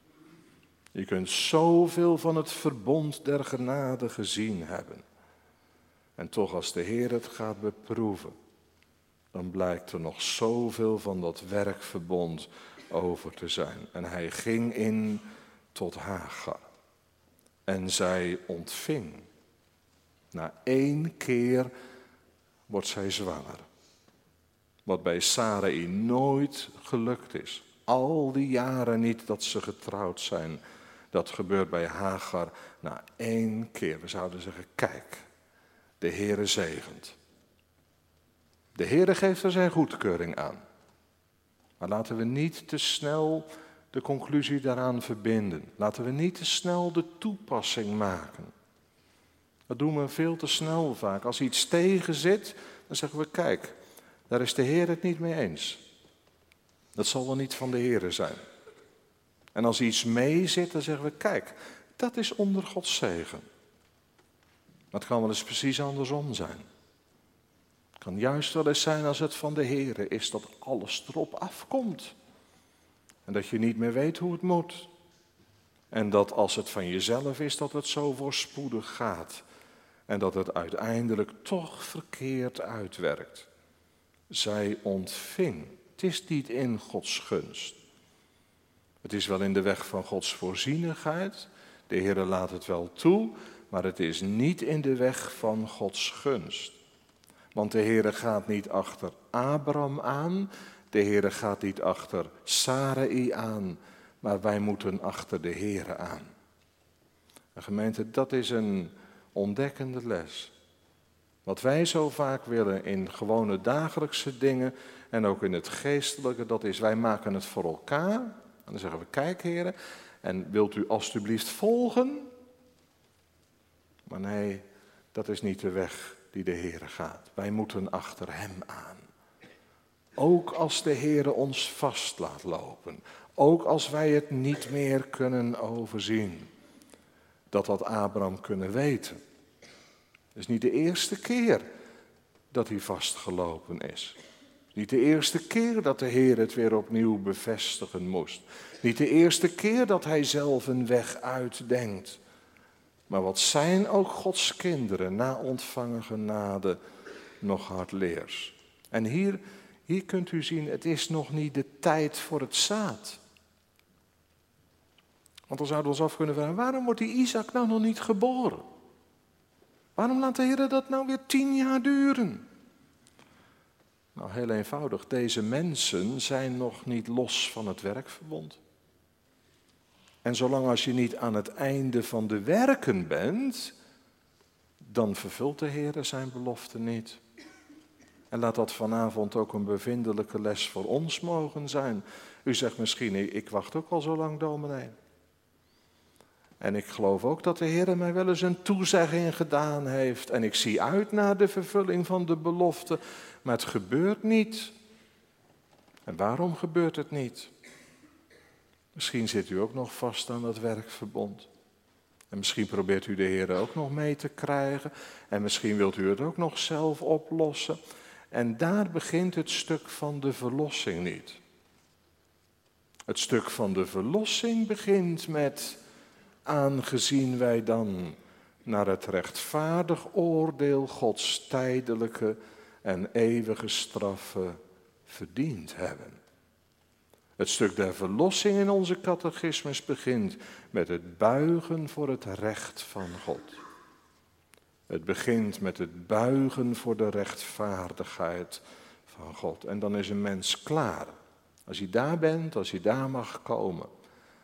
[SPEAKER 1] Je kunt zoveel van het verbond der genade gezien hebben. En toch als de Heer het gaat beproeven, dan blijkt er nog zoveel van dat werkverbond over te zijn. En hij ging in tot Hagar. En zij ontving. Na één keer wordt zij zwanger. Wat bij Sarai nooit gelukt is. Al die jaren niet dat ze getrouwd zijn. Dat gebeurt bij Hagar na één keer. We zouden zeggen, kijk, de Heere zegent. De Heere geeft er zijn goedkeuring aan. Maar laten we niet te snel de conclusie daaraan verbinden. Laten we niet te snel de toepassing maken. Dat doen we veel te snel vaak. Als iets tegen zit, dan zeggen we, kijk, daar is de Heer het niet mee eens. Dat zal wel niet van de Heere zijn. En als iets mee zit, dan zeggen we, kijk, dat is onder Gods zegen. Maar het kan wel eens precies andersom zijn. Het kan juist wel eens zijn als het van de Heere is, dat alles erop afkomt. En dat je niet meer weet hoe het moet. En dat als het van jezelf is, dat het zo voorspoedig gaat. En dat het uiteindelijk toch verkeerd uitwerkt. Zij ontving. Het is niet in Gods gunst. Het is wel in de weg van Gods voorzienigheid. De Heere laat het wel toe, maar het is niet in de weg van Gods gunst. Want de Heere gaat niet achter Abraham aan. De Heere gaat niet achter Sarai aan. Maar wij moeten achter de Heere aan. En gemeente, dat is een ontdekkende les. Wat wij zo vaak willen in gewone dagelijkse dingen en ook in het geestelijke, dat is wij maken het voor elkaar. En dan zeggen we, kijk Heere, en wilt u alstublieft volgen? Maar nee, dat is niet de weg die de Heere gaat. Wij moeten achter hem aan. Ook als de Heere ons vast laat lopen. Ook als wij het niet meer kunnen overzien. Dat had Abraham kunnen weten. Het is niet de eerste keer dat hij vastgelopen is. Niet de eerste keer dat de Heer het weer opnieuw bevestigen moest. Niet de eerste keer dat hij zelf een weg uitdenkt. Maar wat zijn ook Gods kinderen na ontvangen genade nog hardleers. En hier, hier kunt u zien, het is nog niet de tijd voor het zaad. Want dan zouden we ons af kunnen vragen, waarom wordt die Isaac nou nog niet geboren? Waarom laat de Heer dat nou weer tien jaar duren? Nou, heel eenvoudig, deze mensen zijn nog niet los van het werkverbond. En zolang als je niet aan het einde van de werken bent, dan vervult de Heer zijn belofte niet. En laat dat vanavond ook een bevindelijke les voor ons mogen zijn. U zegt misschien, ik wacht ook al zo lang, dominee. En ik geloof ook dat de Heer mij wel eens een toezegging gedaan heeft. En ik zie uit naar de vervulling van de belofte. Maar het gebeurt niet. En waarom gebeurt het niet? Misschien zit u ook nog vast aan dat werkverbond. En misschien probeert u de Heer ook nog mee te krijgen. En misschien wilt u het ook nog zelf oplossen. En daar begint het stuk van de verlossing niet. Het stuk van de verlossing begint met, aangezien wij dan naar het rechtvaardig oordeel Gods tijdelijke en eeuwige straffen verdiend hebben. Het stuk der verlossing in onze catechismus begint met het buigen voor het recht van God. Het begint met het buigen voor de rechtvaardigheid van God. En dan is een mens klaar. Als je daar bent, als je daar mag komen,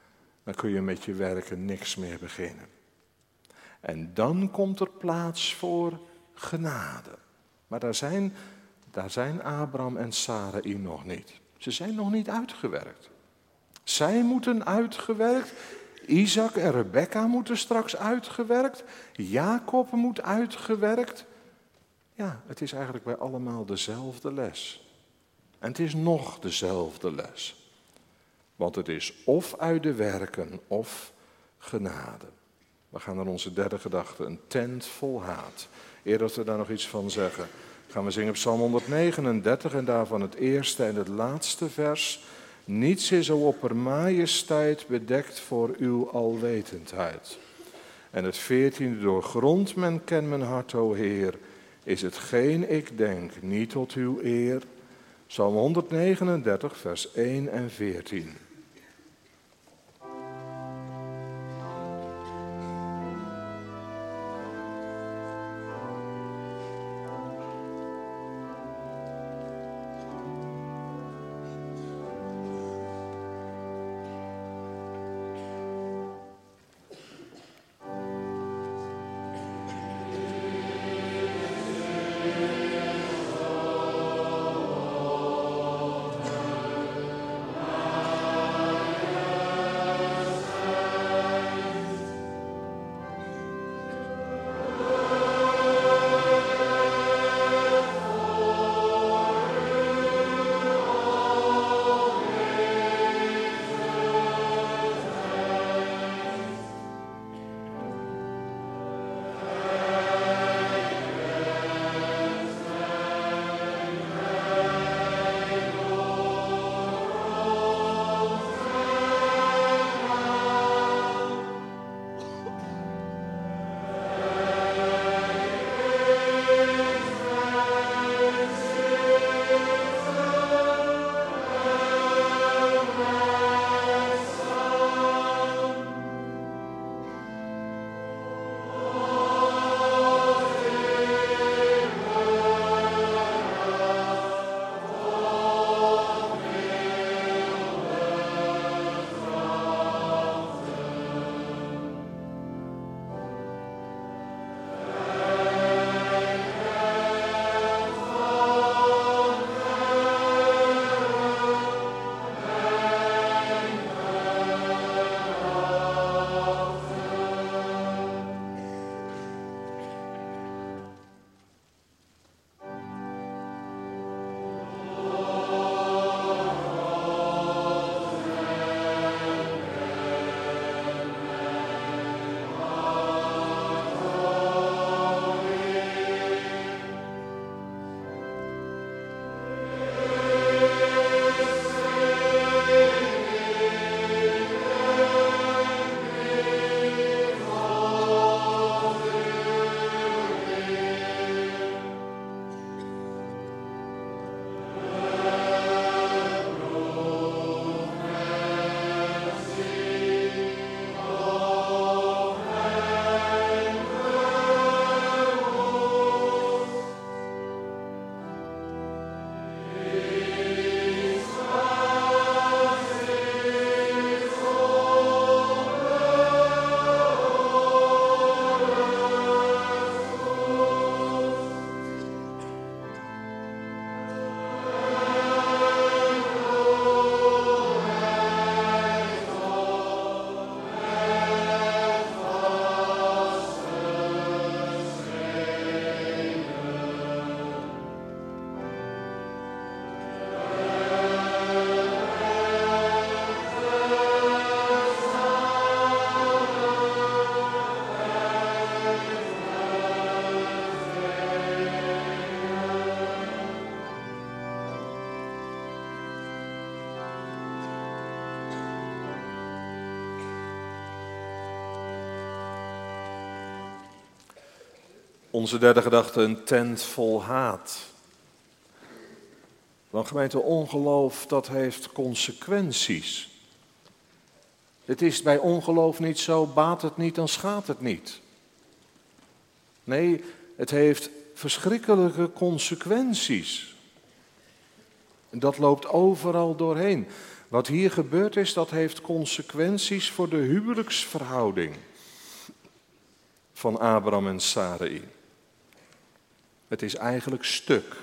[SPEAKER 1] dan kun je met je werken niks meer beginnen. En dan komt er plaats voor genade. Maar daar zijn, daar zijn Abraham en Sarai nog niet. Ze zijn nog niet uitgewerkt. Zij moeten uitgewerkt. Isaac en Rebekka moeten straks uitgewerkt. Jacob moet uitgewerkt. Ja, het is eigenlijk bij allemaal dezelfde les. En het is nog dezelfde les. Want het is of uit de werken of genade. We gaan naar onze derde gedachte, een tent vol haat. Eer dat we daar nog iets van zeggen, gaan we zingen Psalm honderdnegenendertig en daarvan het eerste en het laatste vers. Niets is zo opper majesteit bedekt voor uw alwetendheid. En het veertiende, doorgrond men ken mijn hart, o Heer, is hetgeen ik denk niet tot uw eer. Psalm honderdnegenendertig, vers één en veertien. Onze derde gedachte, een tent vol haat. Want gemeente, ongeloof, dat heeft consequenties. Het is bij ongeloof niet zo, baat het niet, dan schaadt het niet. Nee, het heeft verschrikkelijke consequenties. En dat loopt overal doorheen. Wat hier gebeurd is, dat heeft consequenties voor de huwelijksverhouding van Abraham en Sarai. Het is eigenlijk stuk.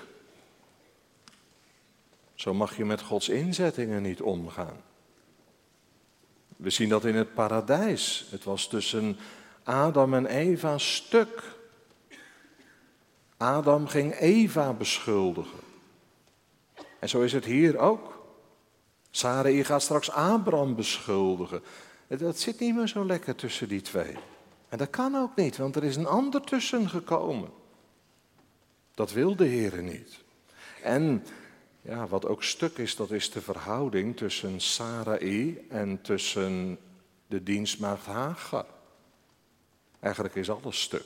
[SPEAKER 1] Zo mag je met Gods inzettingen niet omgaan. We zien dat in het paradijs. Het was tussen Adam en Eva stuk. Adam ging Eva beschuldigen. En zo is het hier ook. Sarai gaat straks Abraham beschuldigen. Dat zit niet meer zo lekker tussen die twee. En dat kan ook niet, want er is een ander tussen gekomen. Dat wil de Heer niet. En ja, wat ook stuk is, dat is de verhouding tussen Sarai en tussen de dienstmaagd Hagar. Eigenlijk is alles stuk.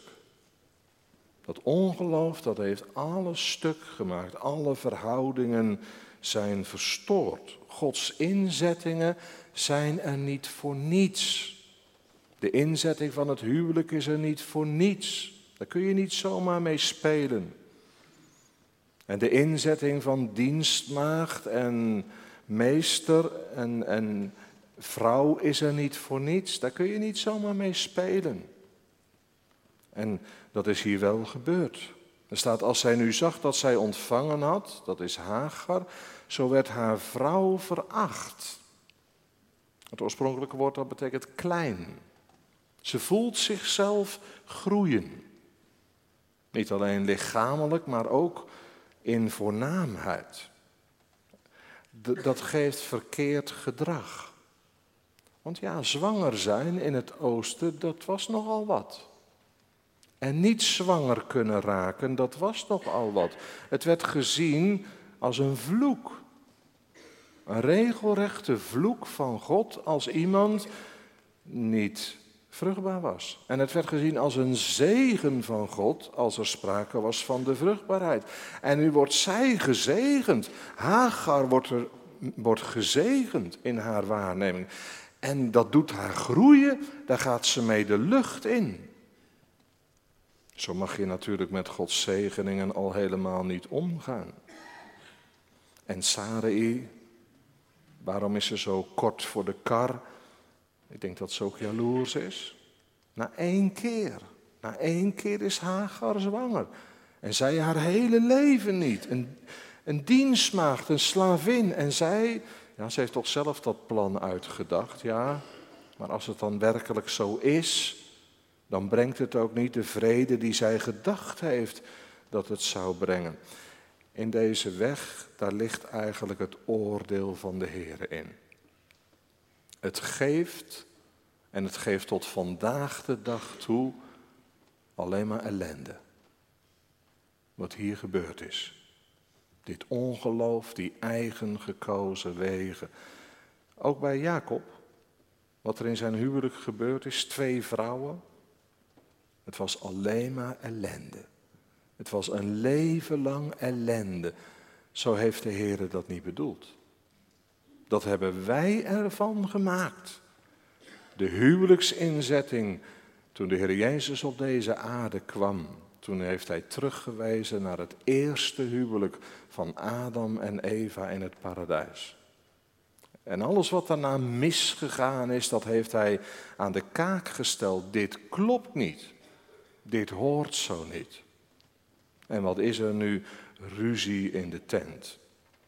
[SPEAKER 1] Dat ongeloof, dat heeft alles stuk gemaakt. Alle verhoudingen zijn verstoord. Gods inzettingen zijn er niet voor niets. De inzetting van het huwelijk is er niet voor niets. Daar kun je niet zomaar mee spelen. En de inzetting van dienstmaagd en meester en, en vrouw is er niet voor niets. Daar kun je niet zomaar mee spelen. En dat is hier wel gebeurd. Er staat, als zij nu zag dat zij ontvangen had, dat is Hagar, zo werd haar vrouw veracht. Het oorspronkelijke woord dat betekent klein. Ze voelt zichzelf groeien. Niet alleen lichamelijk, maar ook in voornaamheid. D- dat geeft verkeerd gedrag. Want ja, zwanger zijn in het oosten, dat was nogal wat. En niet zwanger kunnen raken, dat was nogal wat. Het werd gezien als een vloek. Een regelrechte vloek van God als iemand niet vruchtbaar was. En het werd gezien als een zegen van God als er sprake was van de vruchtbaarheid. En nu wordt zij gezegend. Hagar wordt, er, wordt gezegend in haar waarneming. En dat doet haar groeien, daar gaat ze mee de lucht in. Zo mag je natuurlijk met Gods zegeningen al helemaal niet omgaan. En Sarai, waarom is ze zo kort voor de kar? Ik denk dat ze ook jaloers is. Na één keer, na één keer is Hagar zwanger. En zij haar hele leven niet. Een, een dienstmaagd, een slavin. En zij, ja, ze heeft toch zelf dat plan uitgedacht, ja. Maar als het dan werkelijk zo is, dan brengt het ook niet de vrede die zij gedacht heeft dat het zou brengen. In deze weg, daar ligt eigenlijk het oordeel van de Heere in. Het geeft, en het geeft tot vandaag de dag toe, alleen maar ellende. Wat hier gebeurd is. Dit ongeloof, die eigen gekozen wegen. Ook bij Jacob, wat er in zijn huwelijk gebeurd is, twee vrouwen. Het was alleen maar ellende. Het was een leven lang ellende. Zo heeft de Heer dat niet bedoeld. Dat hebben wij ervan gemaakt. De huwelijksinzetting, toen de Heer Jezus op deze aarde kwam, toen heeft hij teruggewezen naar het eerste huwelijk van Adam en Eva in het paradijs. En alles wat daarna misgegaan is, dat heeft hij aan de kaak gesteld. Dit klopt niet. Dit hoort zo niet. En wat is er nu? Ruzie in de tent.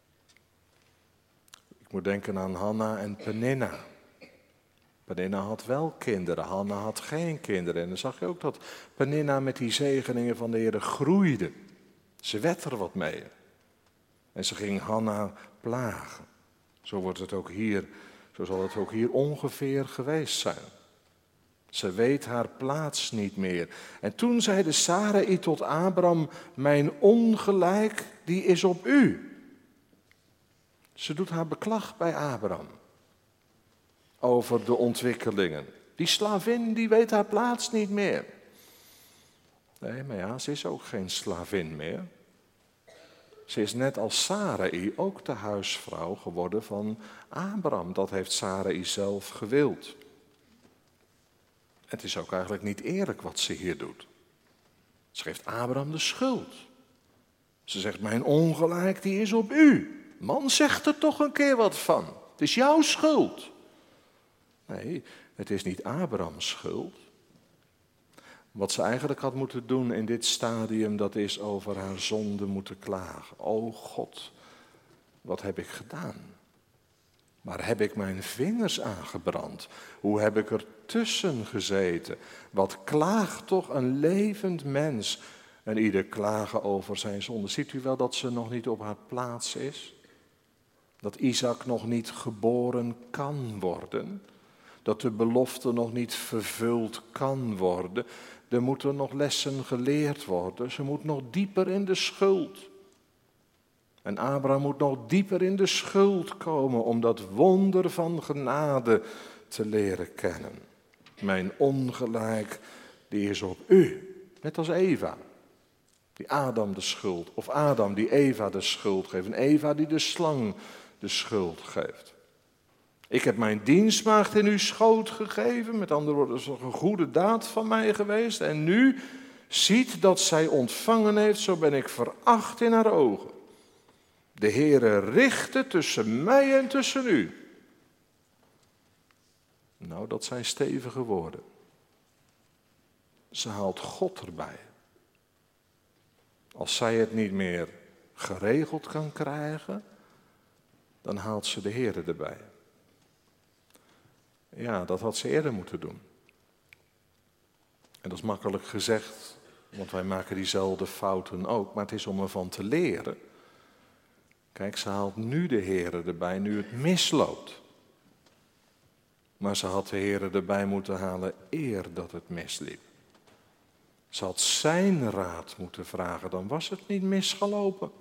[SPEAKER 1] Ik moet denken aan Hanna en Peninna. Peninna had wel kinderen, Hanna had geen kinderen. En dan zag je ook dat Peninna met die zegeningen van de Heer groeide. Ze werd er wat mee. En ze ging Hanna plagen. Zo wordt het ook hier, zo zal het ook hier ongeveer geweest zijn. Ze weet haar plaats niet meer. En toen zeide Sarai tot Abraham, mijn ongelijk, die is op u. Ze doet haar beklag bij Abraham. Over de ontwikkelingen. Die slavin, die weet haar plaats niet meer. Nee, maar ja, ze is ook geen slavin meer. Ze is net als Sarai ook de huisvrouw geworden van Abraham. Dat heeft Sarai zelf gewild. Het is ook eigenlijk niet eerlijk wat ze hier doet. Ze geeft Abraham de schuld. Ze zegt, mijn ongelijk die is op u. Man, zegt er toch een keer wat van. Het is jouw schuld. Nee, het is niet Abrahams schuld. Wat ze eigenlijk had moeten doen in dit stadium, dat is over haar zonde moeten klagen. O God, wat heb ik gedaan? Waar heb ik mijn vingers aangebrand? Hoe heb ik er tussen gezeten? Wat klaagt toch een levend mens? En ieder klagen over zijn zonde. Ziet u wel dat ze nog niet op haar plaats is? Dat Isaac nog niet geboren kan worden? Dat de belofte nog niet vervuld kan worden? Er moeten nog lessen geleerd worden. Ze moet nog dieper in de schuld. En Abraham moet nog dieper in de schuld komen om dat wonder van genade te leren kennen. Mijn ongelijk, die is op u, net als Eva. Die Adam de schuld, of Adam die Eva de schuld geeft. En Eva die de slang de schuld geeft. Ik heb mijn dienstmaagd in uw schoot gegeven. Met andere woorden, dat is toch een goede daad van mij geweest. En nu ziet dat zij ontvangen heeft, zo ben ik veracht in haar ogen. De Heere richtte tussen mij en tussen u. Nou, dat zijn stevige woorden. Ze haalt God erbij. Als zij het niet meer geregeld kan krijgen, dan haalt ze de Heere erbij. Ja, dat had ze eerder moeten doen. En dat is makkelijk gezegd, want wij maken diezelfde fouten ook, maar het is om ervan te leren. Kijk, ze haalt nu de Heere erbij, nu het misloopt. Maar ze had de Heere erbij moeten halen eer dat het misliep. Ze had zijn raad moeten vragen, dan was het niet misgelopen.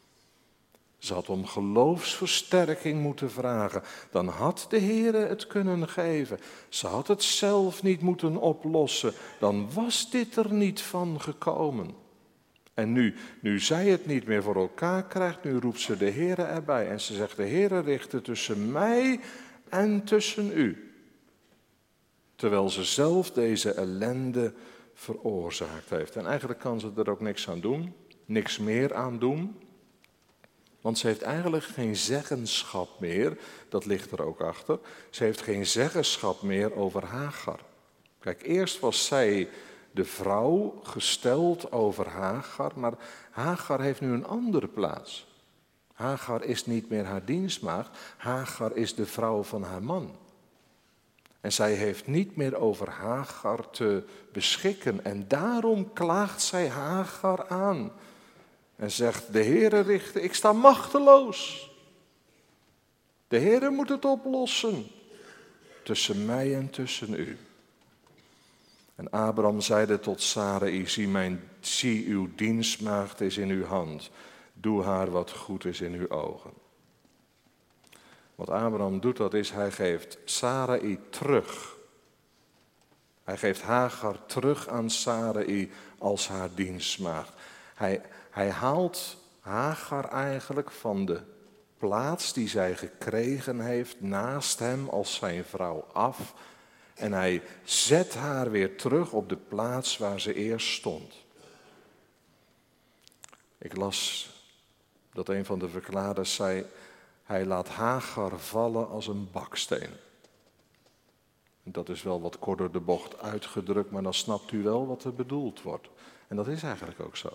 [SPEAKER 1] Ze had om geloofsversterking moeten vragen, dan had de Heere het kunnen geven. Ze had het zelf niet moeten oplossen, dan was dit er niet van gekomen. En nu, nu zij het niet meer voor elkaar krijgt, nu roept ze de Heere erbij. En ze zegt, de Heere richtte tussen mij en tussen u. Terwijl ze zelf deze ellende veroorzaakt heeft. En eigenlijk kan ze er ook niks aan doen, niks meer aan doen. Want ze heeft eigenlijk geen zeggenschap meer, dat ligt er ook achter. Ze heeft geen zeggenschap meer over Hagar. Kijk, eerst was zij de vrouw gesteld over Hagar, maar Hagar heeft nu een andere plaats. Hagar is niet meer haar dienstmaagd, Hagar is de vrouw van haar man. En zij heeft niet meer over Hagar te beschikken en daarom klaagt zij Hagar aan. En zegt, de Heere richtte, ik sta machteloos. De Heere moet het oplossen tussen mij en tussen u. En Abraham zeide tot Sarai, zie, mijn, zie uw dienstmaagd is in uw hand. Doe haar wat goed is in uw ogen. Wat Abraham doet, dat is, hij geeft Sarai terug. Hij geeft Hagar terug aan Sarai als haar dienstmaagd. Hij, hij haalt Hagar eigenlijk van de plaats die zij gekregen heeft naast hem als zijn vrouw af. En hij zet haar weer terug op de plaats waar ze eerst stond. Ik las dat een van de verklaarders zei, hij laat Hagar vallen als een baksteen. Dat is wel wat kort door de bocht uitgedrukt, maar dan snapt u wel wat er bedoeld wordt. En dat is eigenlijk ook zo.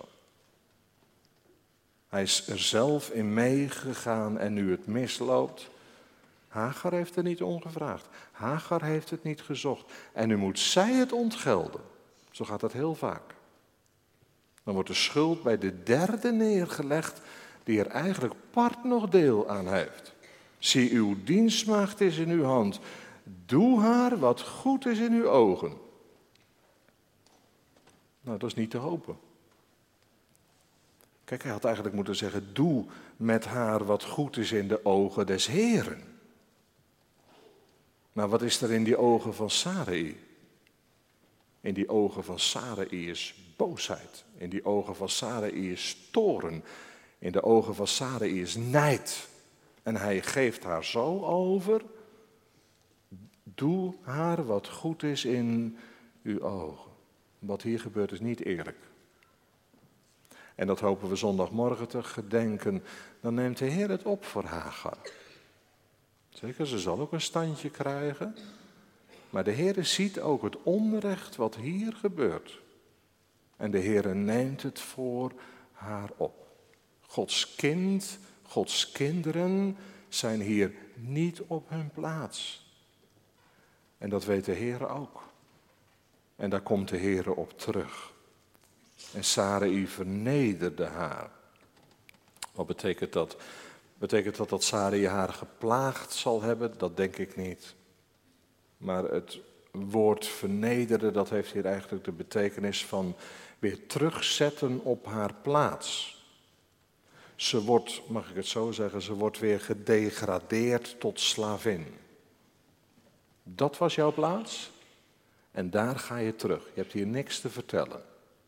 [SPEAKER 1] Hij is er zelf in meegegaan en nu het misloopt. Hagar heeft er niet om gevraagd. Hagar heeft het niet gezocht. En nu moet zij het ontgelden. Zo gaat dat heel vaak. Dan wordt de schuld bij de derde neergelegd die er eigenlijk part nog deel aan heeft. Zie, uw dienstmaagd is in uw hand. Doe haar wat goed is in uw ogen. Nou, dat is niet te hopen. Kijk, hij had eigenlijk moeten zeggen, doe met haar wat goed is in de ogen des Heeren. Maar wat is er in die ogen van Sarai? In die ogen van Sarai is boosheid. In die ogen van Sarai is toorn. In de ogen van Sarai is nijd. En hij geeft haar zo over. Doe haar wat goed is in uw ogen. Wat hier gebeurt is niet eerlijk. En dat hopen we zondagmorgen te gedenken. Dan neemt de Heer het op voor Hagar. Zeker, ze zal ook een standje krijgen. Maar de Heere ziet ook het onrecht wat hier gebeurt. En de Heere neemt het voor haar op. Gods kind, Gods kinderen zijn hier niet op hun plaats. En dat weet de Heere ook. En daar komt de Heere op terug. En Sarai vernederde haar. Wat betekent dat? Betekent dat dat Sarai haar geplaagd zal hebben? Dat denk ik niet. Maar het woord vernederen, dat heeft hier eigenlijk de betekenis van weer terugzetten op haar plaats. Ze wordt, mag ik het zo zeggen, ze wordt weer gedegradeerd tot slavin. Dat was jouw plaats en daar ga je terug. Je hebt hier niks te vertellen.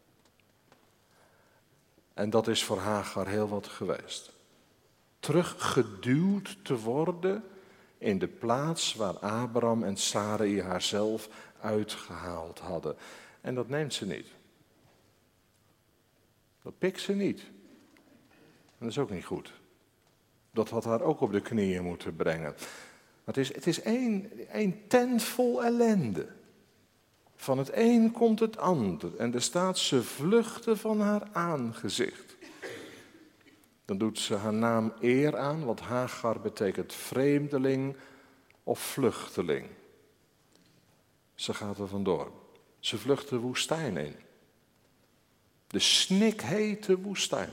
[SPEAKER 1] En dat is voor Hagar heel wat geweest. Teruggeduwd te worden in de plaats waar Abraham en Sarai haarzelf uitgehaald hadden. En dat neemt ze niet. Dat pikt ze niet. En dat is ook niet goed. Dat had haar ook op de knieën moeten brengen. Maar het is, het is één, één tent vol ellende. Van het een komt het ander. En er staat, ze vluchtte van haar aangezicht. Dan doet ze haar naam eer aan, want Hagar betekent vreemdeling of vluchteling. Ze gaat er vandoor. Ze vlucht de woestijn in. De snikhete woestijn.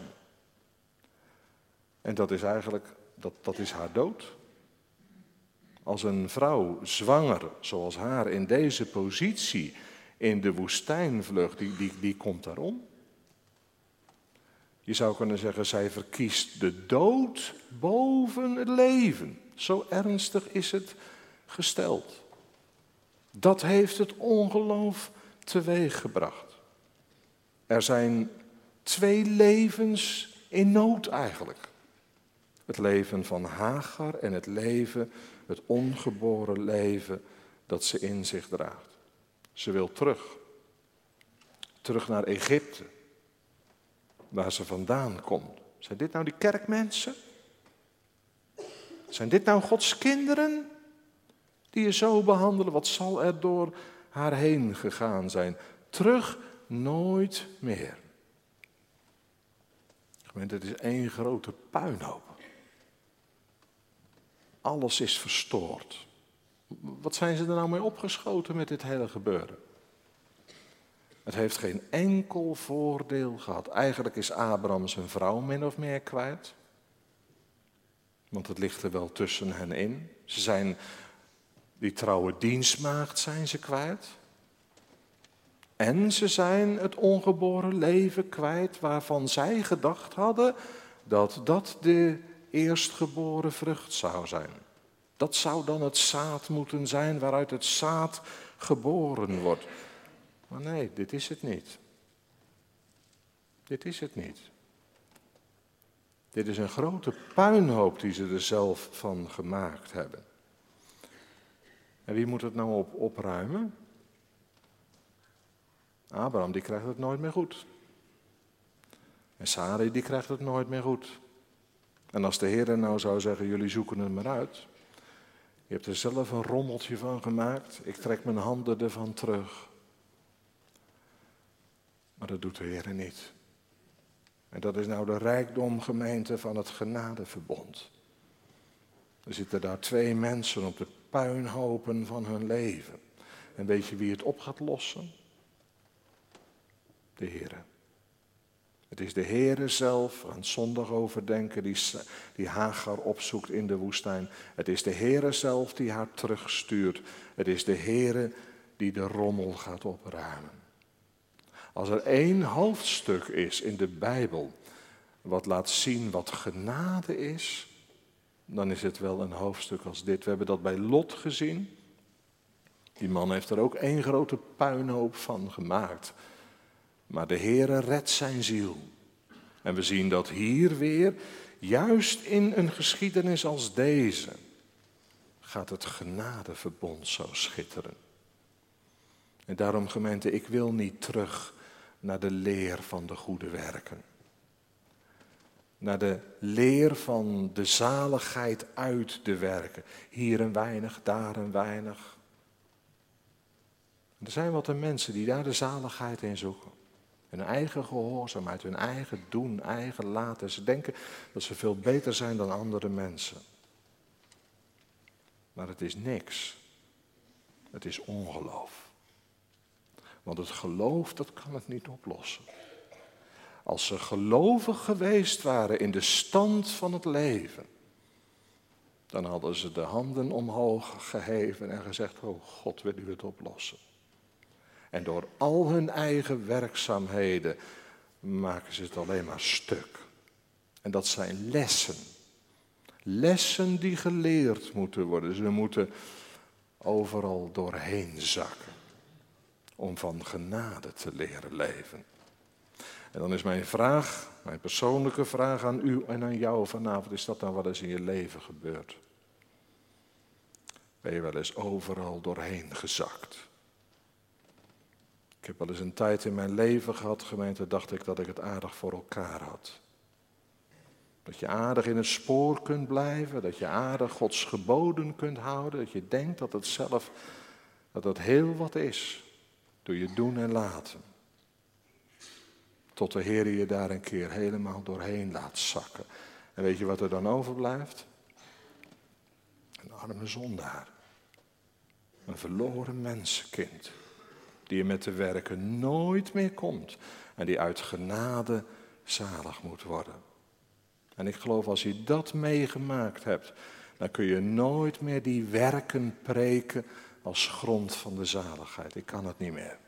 [SPEAKER 1] En dat is eigenlijk, dat, dat is haar dood. Als een vrouw zwanger, zoals haar, in deze positie in de woestijn vlucht, die, die, die komt daarom. Je zou kunnen zeggen, zij verkiest de dood boven het leven. Zo ernstig is het gesteld. Dat heeft het ongeloof teweeggebracht. Er zijn twee levens in nood eigenlijk. Het leven van Hagar en het leven, het ongeboren leven dat ze in zich draagt. Ze wil terug. Terug naar Egypte. Waar ze vandaan komt. Zijn dit nou die kerkmensen? Zijn dit nou Gods kinderen? Die je zo behandelen? Wat zal er door haar heen gegaan zijn? Terug nooit meer. Gemeente, het is één grote puinhoop. Alles is verstoord. Wat zijn ze er nou mee opgeschoten met dit hele gebeuren? Het heeft geen enkel voordeel gehad. Eigenlijk is Abraham zijn vrouw min of meer kwijt. Want het ligt er wel tussen hen in. Ze zijn, die trouwe dienstmaagd zijn ze kwijt. En ze zijn het ongeboren leven kwijt waarvan zij gedacht hadden dat dat de eerstgeboren vrucht zou zijn. Dat zou dan het zaad moeten zijn waaruit het zaad geboren wordt. Maar nee, dit is het niet. Dit is het niet. Dit is een grote puinhoop die ze er zelf van gemaakt hebben. En wie moet het nou op, opruimen? Abraham, die krijgt het nooit meer goed. En Sarai, die krijgt het nooit meer goed. En als de Heer nou zou zeggen, jullie zoeken het maar uit. Je hebt er zelf een rommeltje van gemaakt. Ik trek mijn handen ervan terug. Maar dat doet de Heer niet. En dat is nou de rijkdom, gemeente, van het genadeverbond. Er zitten daar twee mensen op de puinhopen van hun leven. En weet je wie het op gaat lossen? De Heer. Het is de Heere zelf, aan zondag overdenken, die, die Hagar opzoekt in de woestijn. Het is de Heere zelf die haar terugstuurt. Het is de Heere die de rommel gaat opruimen. Als er één hoofdstuk is in de Bijbel wat laat zien wat genade is, dan is het wel een hoofdstuk als dit. We hebben dat bij Lot gezien. Die man heeft er ook één grote puinhoop van gemaakt. Maar de Heere redt zijn ziel. En we zien dat hier weer, juist in een geschiedenis als deze, gaat het genadeverbond zo schitteren. En daarom, gemeente, ik wil niet terug naar de leer van de goede werken. naar de leer van de zaligheid uit de werken. Hier een weinig, daar een weinig. Er zijn wat de mensen die daar de zaligheid in zoeken. Hun eigen gehoorzaamheid, hun eigen doen, eigen laten. Ze denken dat ze veel beter zijn dan andere mensen. Maar het is niks. Het is ongeloof. Want het geloof, dat kan het niet oplossen. Als ze gelovig geweest waren in de stand van het leven, dan hadden ze de handen omhoog geheven en gezegd, oh God, wil u het oplossen? En door al hun eigen werkzaamheden maken ze het alleen maar stuk. En dat zijn lessen. Lessen die geleerd moeten worden. Ze moeten overal doorheen zakken. Om van genade te leren leven. En dan is mijn vraag, mijn persoonlijke vraag aan u en aan jou vanavond. Is dat nou wat eens in je leven gebeurt? Ben je wel eens overal doorheen gezakt? Ik heb wel eens een tijd in mijn leven gehad, gemeente, dacht ik dat ik het aardig voor elkaar had. Dat je aardig in het spoor kunt blijven, dat je aardig Gods geboden kunt houden, dat je denkt dat het zelf, dat het heel wat is, door je doen en laten. Tot de Heer je daar een keer helemaal doorheen laat zakken. En weet je wat er dan overblijft? Een arme zondaar. Een verloren mensenkind. Die je met de werken nooit meer komt. En die uit genade zalig moet worden. En ik geloof als je dat meegemaakt hebt, dan kun je nooit meer die werken preken als grond van de zaligheid. Ik kan het niet meer.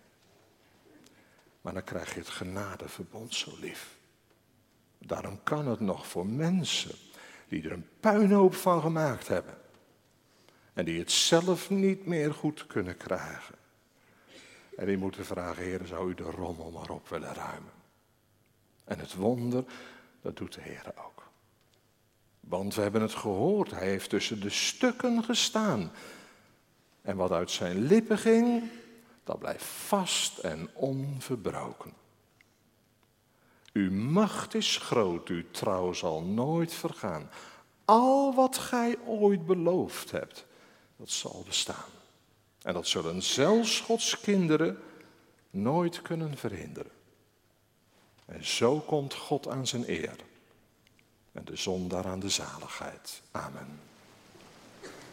[SPEAKER 1] Maar dan krijg je het genadeverbond zo lief. Daarom kan het nog voor mensen die er een puinhoop van gemaakt hebben. En die het zelf niet meer goed kunnen krijgen. En die moeten vragen, Heer, zou u de rommel maar op willen ruimen? En het wonder, dat doet de Heer ook. Want we hebben het gehoord, hij heeft tussen de stukken gestaan. En wat uit zijn lippen ging, dat blijft vast en onverbroken. Uw macht is groot, uw trouw zal nooit vergaan. Al wat gij ooit beloofd hebt, dat zal bestaan. En dat zullen zelfs Gods kinderen nooit kunnen verhinderen. En zo komt God aan zijn eer. En de zondaar aan de zaligheid. Amen.